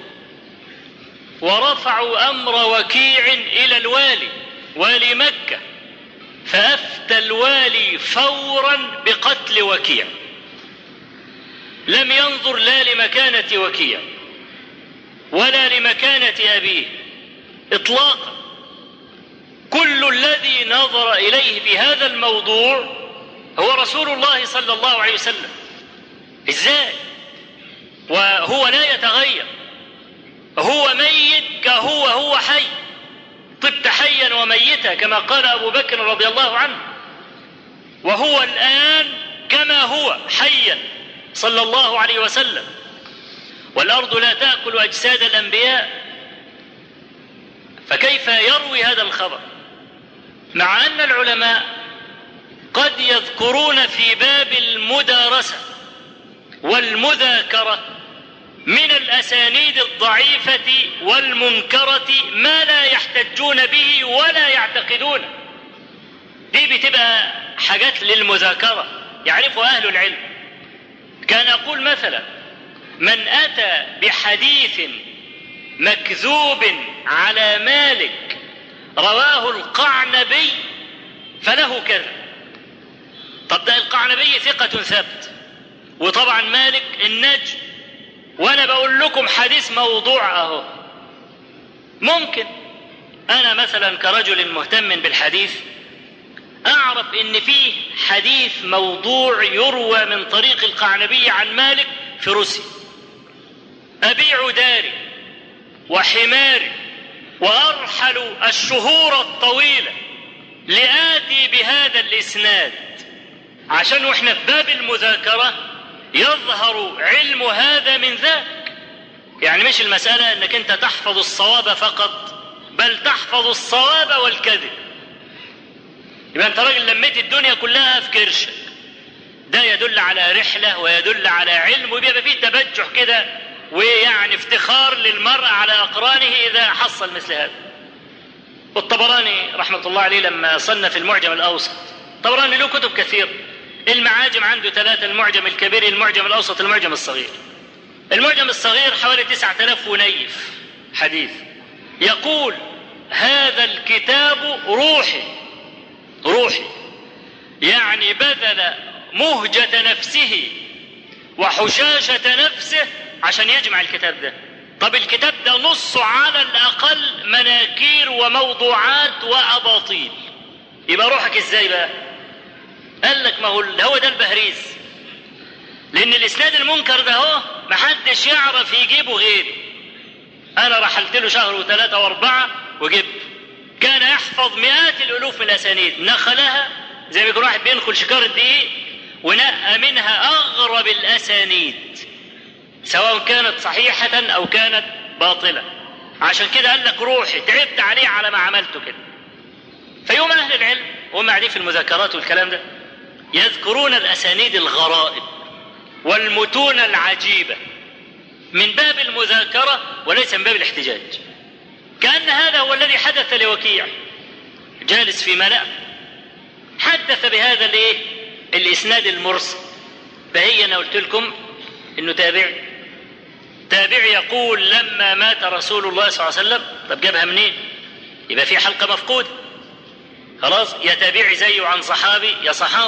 ورفعوا أمر وكيع إلى الوالي، والي مكة، فأفتى الوالي فورا بقتل وكيع. لم ينظر لا لمكانة وكيع ولا لمكانة أبيه إطلاقا. كل الذي نظر إليه في هذا الموضوع هو رسول الله صلى الله عليه وسلم. إزاي؟ وهو لا يتغير، هو ميت كهو حي، طبت حيا وميتا كما قال أبو بكر رضي الله عنه. وهو الآن كما هو حيا صلى الله عليه وسلم، والأرض لا تأكل أجساد الأنبياء، فكيف يروي هذا الخبر؟ مع أن العلماء قد يذكرون في باب المدارسة والمذاكرة من الأسانيد الضعيفة والمنكرة ما لا يحتجون به ولا يعتقدونه. دي بتبقى حاجات للمذاكرة يعرفها أهل العلم. كان أقول مثلا: من أتى بحديث مكذوب على مالك رواه القعنبي فله كذا. طب ده القعنبي ثقة ثبت، وطبعا مالك النجم، وانا بقول لكم حديث موضوع اهو. ممكن انا مثلا كرجل مهتم بالحديث اعرف ان فيه حديث موضوع يروى من طريق القعنبي عن مالك في روسيا، ابيع داري وحماري وارحل الشهور الطويلة لآتي بهذا الاسناد، عشان واحنا في باب المذاكرة يظهر علم هذا من ذاك. يعني مش المسألة انك انت تحفظ الصواب فقط، بل تحفظ الصواب والكذب. يبقى انت راجل لميت الدنيا كلها في كرشك، ده يدل على رحلة ويدل على علم، ويبقى فيه تبجح كده ويعني افتخار للمرء على أقرانه إذا حصل مثل هذا. والطبراني رحمة الله عليه لما صنف المعجم الأوسط، الطبراني له كتب كثير، المعاجم عنده 3: المعجم الكبير، المعجم الأوسط، المعجم الصغير. المعجم الصغير حوالي 9000 ونيف حديث. يقول: هذا الكتاب روحي، يعني بذل مهجة نفسه وحشاشة نفسه عشان يجمع الكتاب ده. طب الكتاب ده نص على الأقل مناكير وموضوعات وأباطيل، يبقى روحك ازاي بقى؟ قال لك: ما هو ده البهريز، لأن الإسناد المنكر ده هو محدش يعرف يجيبه غيري. أنا رحلت له 1 و3 و4 وجبت. كان يحفظ مئات الألوف من الأسانيد، نخلها زي ما يكون واحد بينخل شكارة دقيق ونقى منها أغرب الأسانيد، سواء كانت صحيحة أو كانت باطلة. عشان كده قال لك: روحي، تعبت عليه على ما عملته كده. فيوم أهل العلم وهم قاعدين في المذاكرات والكلام ده يذكرون الأسانيد الغرائب والمتون العجيبة من باب المذاكرة وليس من باب الاحتجاج. كأن هذا هو الذي حدث لوكيع، جالس في ملأ حدث بهذا الإسناد المرسل. فهي أنا قلت لكم إنه تابعي يقول: لما مات رسول الله صلى الله عليه وسلم. طب جابها منين؟ يبقى في حلقة مفقودة. خلاص، يا تابعي زيه عن صحابي يا صحاب،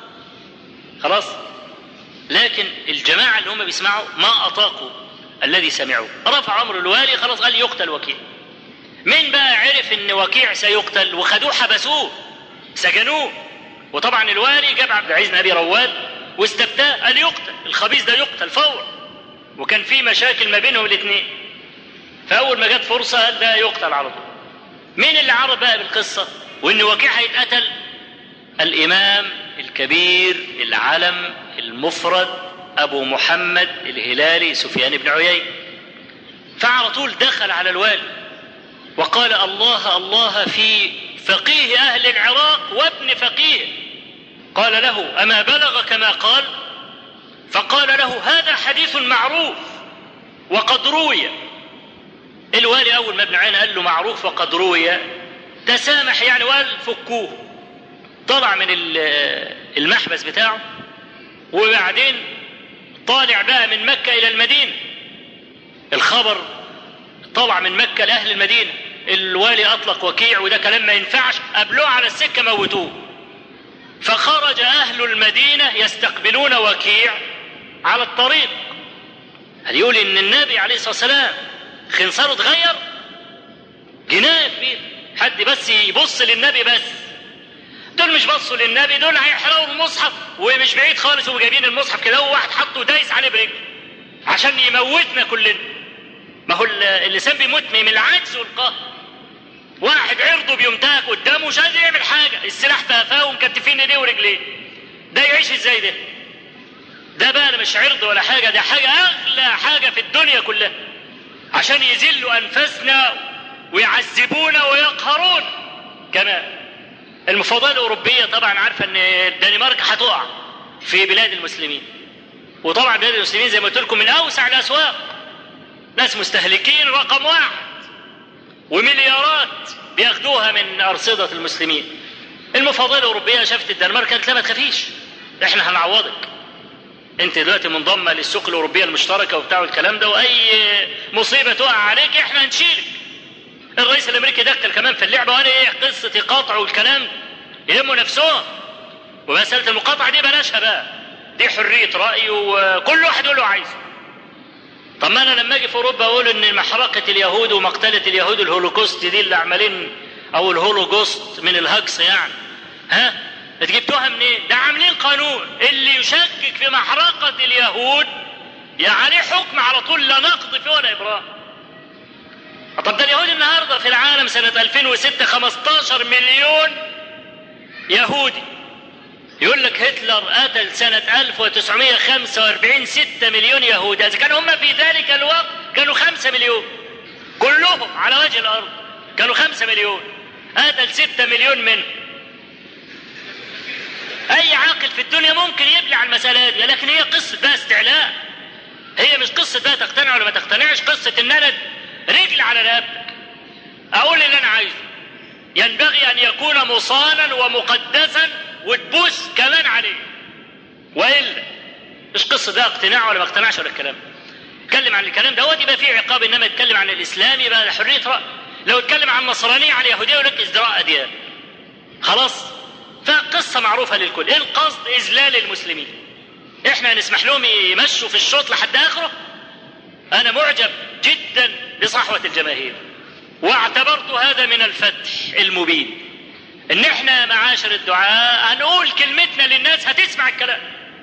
خلاص. لكن الجماعة اللي هم بيسمعوا ما أطاقوا الذي سمعوا، رفع أمر الوالي، خلاص قال يقتل وكيع. من بقى عرف إن وكيع سيقتل وخدوه حبسوه سجنوه، وطبعا الوالي جاب عبد العزيز بن أبي رواد واستفتاه، قال يقتل، الخبيث ده يقتل فورا، وكان في مشاكل ما بينهم الاثنين. فأول ما جت فرصة قال ده يقتل على طول. مين اللي عرف بقى بالقصة وإن وكيع هيتقتل؟ الإمام الكبير العلم المفرد أبو محمد الهلالي سفيان بن عيينة. فعلى طول دخل على الوالي وقال: الله الله في فقيه أهل العراق وابن فقيه. قال له: أما بلغ كما قال؟ فقال له: هذا حديث معروف وقد روي. الوالي أول ما ابن عيينة قال له معروف وقد روي تسامح يعني، وقال فكوه. طلع من المحبس بتاعه، وبعدين طالع بقى من مكة إلى المدينة. الخبر طلع من مكة لأهل المدينة، الوالي أطلق وكيع وده كلام ما ينفعش، قابلوه على السكة موتوه. فخرج أهل المدينة يستقبلون وكيع على الطريق. هل يقول إن النبي عليه الصلاة والسلام خنصره اتغير؟ جنان فيه حد بس يبص للنبي بس. دول مش بصوا للنبي، دول هيحرقوا المصحف، ومش بعيد خالص وجايبين المصحف كده وواحد حطه ودايس عليه برجله عشان يموتنا كلنا. ما هو اللسان بيموت من العجز والقهر. واحد عرضه بيمتهك قدامه مش عايز يعمل حاجه، السلاح في قفاه ومكتفين ايديه ورجليه، ده يعيش ازاي؟ ده بقى مش عرض ولا حاجة، ده حاجة أغلى حاجة في الدنيا كلها، عشان يذلوا أنفسنا ويعذبونا ويقهرون. كمان المفاوضات الأوروبية طبعا عارفة أن الدنمارك هتقع في بلاد المسلمين، وطبعا بلاد المسلمين زي ما قلت لكم من أوسع الأسواق، ناس مستهلكين رقم واحد، ومليارات بياخدوها من أرصدة المسلمين. المفاوضات الأوروبية شافت الدنمارك قالت لا ما تخافيش، احنا هنعوضك، انت دلوقتي منضمه للسوق الاوروبيه المشتركه وبتاع الكلام ده، واي مصيبه تقع عليك احنا هنشيلك. الرئيس الامريكي دخل كمان في اللعبه، وانا ايه قصه يقاطعوا والكلام يهموا نفسهم، ومساله المقاطعه دي بلاشها بقى، دي حريه راي وكل واحد يقول له عايزه. طب ما انا لما اجي في اوروبا اقول ان محرقه اليهود ومقتله اليهود الهولوكوست دي اللي عمالين، او الهولوجوست من الهجص يعني، ها جبتوها منين؟ ده عاملين قانون اللي يشكك في محرقة اليهود عليه حكم على طول، لا نقض فيه ولا إبراء. طب ده اليهود النهاردة في العالم سنة 2006 15 مليون يهودي. يقول لك هتلر قتل سنة 1945 6 مليون يهودي، إذا كانوا هم في ذلك الوقت كانوا 5 مليون كلهم على وجه الأرض، كانوا 5 مليون، قتل 6 مليون منهم. اي عاقل في الدنيا ممكن يبلع المسألة دي، لكن هي قصة بقى استعلاء، هي مش قصة بقى تقتنع ولا ما تقتنعش، قصة ان انا رجل على رقبتك اقول اللي انا عايزه، ينبغي ان يكون مصانا ومقدسا وتبوس كمان عليه، والا مش قصة ده اقتناع ولا ما اقتنعش ولا الكلام. اتكلم عن الكلام دوت يبقى فيه عقاب، انما يتكلم عن الاسلام يبقى حرية رأي. لو اتكلم عن النصرانية عن اليهودية يقول لك ازدراء اديان، خلاص. فقصة معروفة للكل، ايه القصد؟ اذلال المسلمين. احنا نسمح لهم يمشوا في الشوط لحد اخره؟ انا معجب جدا بصحوة الجماهير، واعتبرت هذا من الفتح المبين، ان احنا معاشر الدعاء هنقول كلمتنا للناس هتسمع الكلام.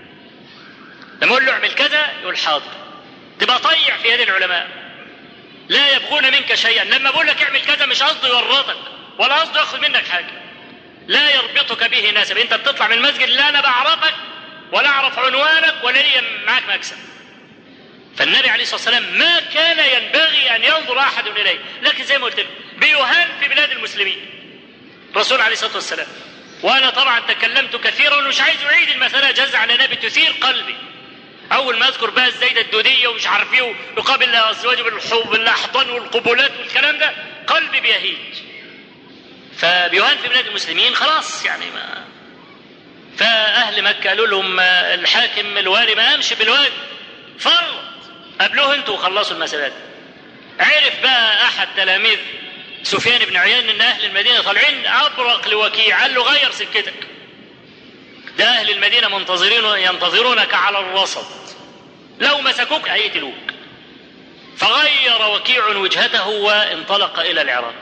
لما اقول له اعمل كذا يقول حاضر، تبقى طيع في يد العلماء لا يبغون منك شيئا. لما بقول لك اعمل كذا مش قصده يورطك ولا قصده ياخذ منك حاجة، لا يربطك به ناسب. انت بتطلع من المسجد لا انا بعرفك ولا اعرف عنوانك ولا لي معك مكسب. فالنبي عليه الصلاة والسلام ما كان ينبغي ان ينظر احد اليه، لكن زي ما قلت لكم بيهان في بلاد المسلمين الرسول عليه الصلاة والسلام. وانا طبعا تكلمت كثيرا ومش عايز اعيد المسألة، جزء على نبي تثير قلبي. اول ما اذكر بقى الزايدة الدودية ومش عارف ايه ويقابل الازواج بالاحضان والقبلات والكلام ده، قلبي بيهيج. فبيهان في بلاد المسلمين خلاص يعني ما. فأهل مكة قالوا لهم الحاكم الوالي ما أمشي بالواجب، فرط قبلوه انتوا وخلصوا المسألة. عرف بقى أحد تلاميذ سفيان بن عيان إن أهل المدينة طالعين أبرق لوكيع، قال له غير سكتك، ده أهل المدينة ينتظرونك على الرصد، لو مسكوك هيقتلوك. فغير وكيع وجهته وانطلق إلى العراق.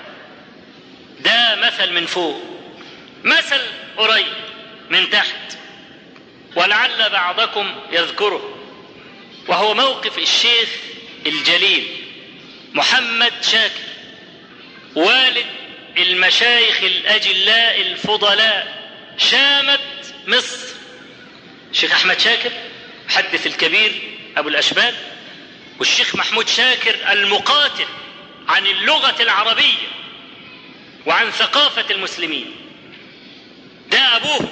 ده مثل من فوق، مثل قريب من تحت، ولعل بعضكم يذكره، وهو موقف الشيخ الجليل محمد شاكر والد المشايخ الأجلاء الفضلاء شامة مصر. الشيخ أحمد شاكر محدث الكبير أبو الأشبال، والشيخ محمود شاكر المقاتل عن اللغة العربية وعن ثقافة المسلمين. ده أبوه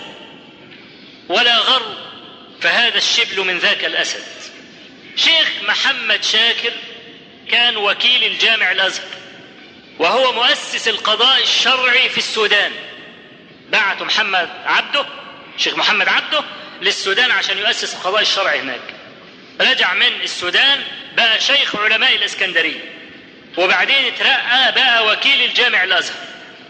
ولا غر، فهذا الشبل من ذاك الأسد. شيخ محمد شاكر كان وكيل الجامع الأزهر، وهو مؤسس القضاء الشرعي في السودان. بعث محمد عبده، شيخ محمد عبده للسودان عشان يؤسس القضاء الشرعي هناك. رجع من السودان بقى شيخ علماء الإسكندرية، وبعدين اترقى بقى وكيل الجامع الأزهر.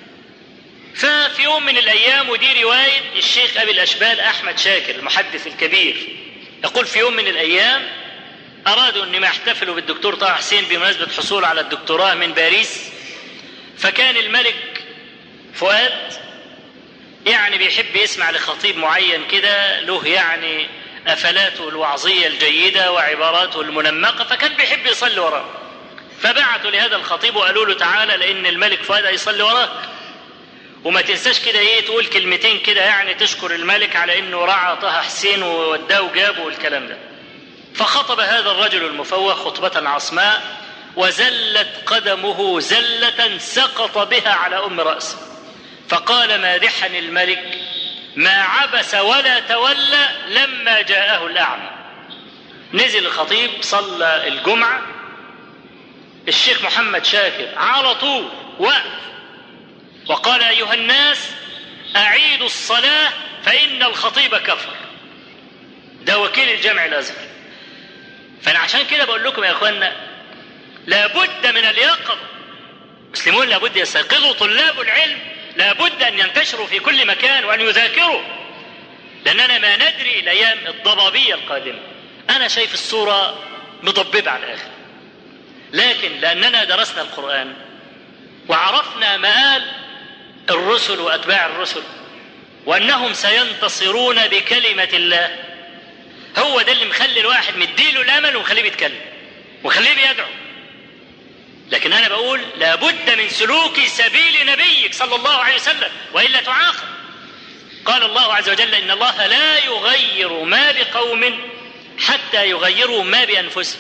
ففي يوم من الأيام، ودي رواية الشيخ أبي الأشبال أحمد شاكر المحدث الكبير، يقول في يوم من الأيام أرادوا أن ما يحتفلوا بالدكتور طه حسين بمناسبة حصول على الدكتوراه من باريس. فكان الملك فؤاد يعني بيحب يسمع لخطيب معين كده له يعني أفلاته الوعظية الجيدة وعباراته المنمقة، فكان بيحب يصلي وراه. فبعثوا لهذا الخطيب وقالوا له تعالى لأن الملك فؤاد يصلي وراك. وما تنساش كده ايه تقول كلمتين كده يعني تشكر الملك على انه رعى طه حسين ووداه وجابه والكلام ده. فخطب هذا الرجل المفوه خطبة عصماء وزلت قدمه زلة سقط بها على أم رأسه، فقال مادحا الملك: ما عبس ولا تولى لما جاءه الأعمى. نزل الخطيب صلى الجمعة، الشيخ محمد شاكر على طول وقف وقال: أيها الناس أعيدوا الصلاة فإن الخطيب كفر. ده وكيل الجامع الأزهر. فأنا عشان كده بقول لكم يا أخوانا لابد من اليقظة. المسلمون لابد يستيقظوا، طلاب العلم لابد أن ينتشروا في كل مكان وأن يذاكروا، لأننا ما ندري الأيام الضبابية القادمة. أنا شايف الصورة مضببة على الآخر، لكن لأننا درسنا القرآن وعرفنا مآل الرسل وأتباع الرسل وأنهم سينتصرون بكلمة الله، هو ده اللي مخلي الواحد مديله الأمل ومخليه بيتكلم ومخليه بيدعو. لكن أنا بقول لابد من سلوك سبيل نبيك صلى الله عليه وسلم وإلا تعاقب. قال الله عز وجل: إن الله لا يغير ما بقوم حتى يغيروا ما بأنفسهم.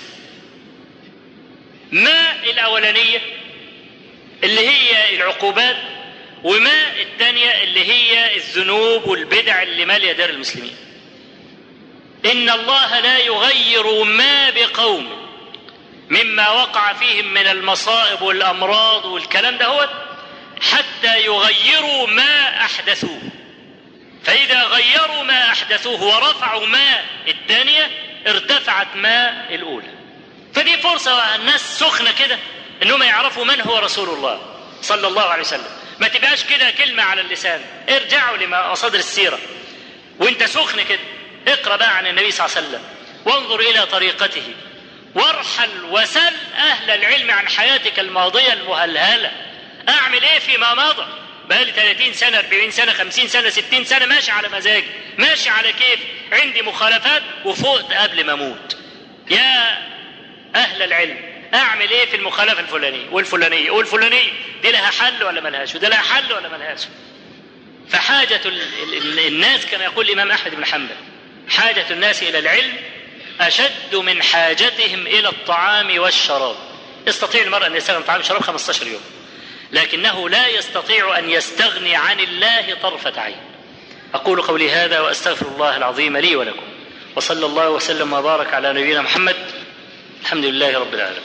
ما الأولانية اللي هي العقوبات، وما الثانية اللي هي الذنوب والبدع اللي مالية دار المسلمين. إن الله لا يغير ما بقوم مما وقع فيهم من المصائب والأمراض والكلام ده هو حتى يغيروا ما أحدثوه. فإذا غيروا ما أحدثوه ورفعوا ما الثانية ارتفعت ما الأولى. فدي فرصة الناس سخنة كده إنهم يعرفوا من هو رسول الله صلى الله عليه وسلم. ما تبقاش كده كلمة على اللسان، ارجعوا لمصادر السيرة وانت سخن كده. اقرأ بقى عن النبي صلى الله عليه وسلم وانظر إلى طريقته وارحل وسل أهل العلم عن حياتك الماضية المهلهلة. أعمل إيه فيما مضى؟ بقالي 30 سنة 40 سنة 50 سنة 60 سنة ماشي على مزاجي، ماشي على كيف، عندي مخالفات وفوقت قبل ما أموت. يا أهل العلم أعمل إيه في المخالفة الفلانية والفلانية والفلانية؟ دي لها حل ولا ملهاش؟ وده لها حل ولا ملهاش؟ فحاجة الناس كما يقول الإمام أحمد بن حنبل: حاجة الناس إلى العلم أشد من حاجتهم إلى الطعام والشراب. يستطيع المرء أن يستغني عن الطعام والشراب 15 يوم، لكنه لا يستطيع أن يستغني عن الله طرفة عين. أقول قولي هذا وأستغفر الله العظيم لي ولكم، وصلى الله وسلم وبارك على نبينا محمد. الحمد لله رب العالمين.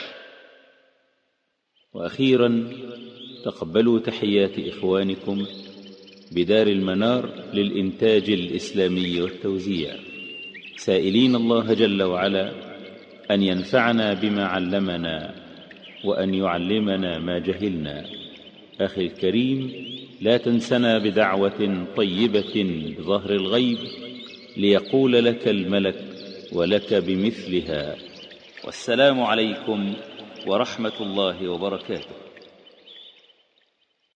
وأخيرا تقبلوا تحيات إخوانكم بدار المنار للإنتاج الإسلامي والتوزيع، سائلين الله جل وعلا أن ينفعنا بما علمنا وأن يعلمنا ما جهلنا. أخي الكريم، لا تنسنا بدعوة طيبة بظهر الغيب ليقول لك الملك ولك بمثلها. والسلام عليكم ورحمة الله وبركاته.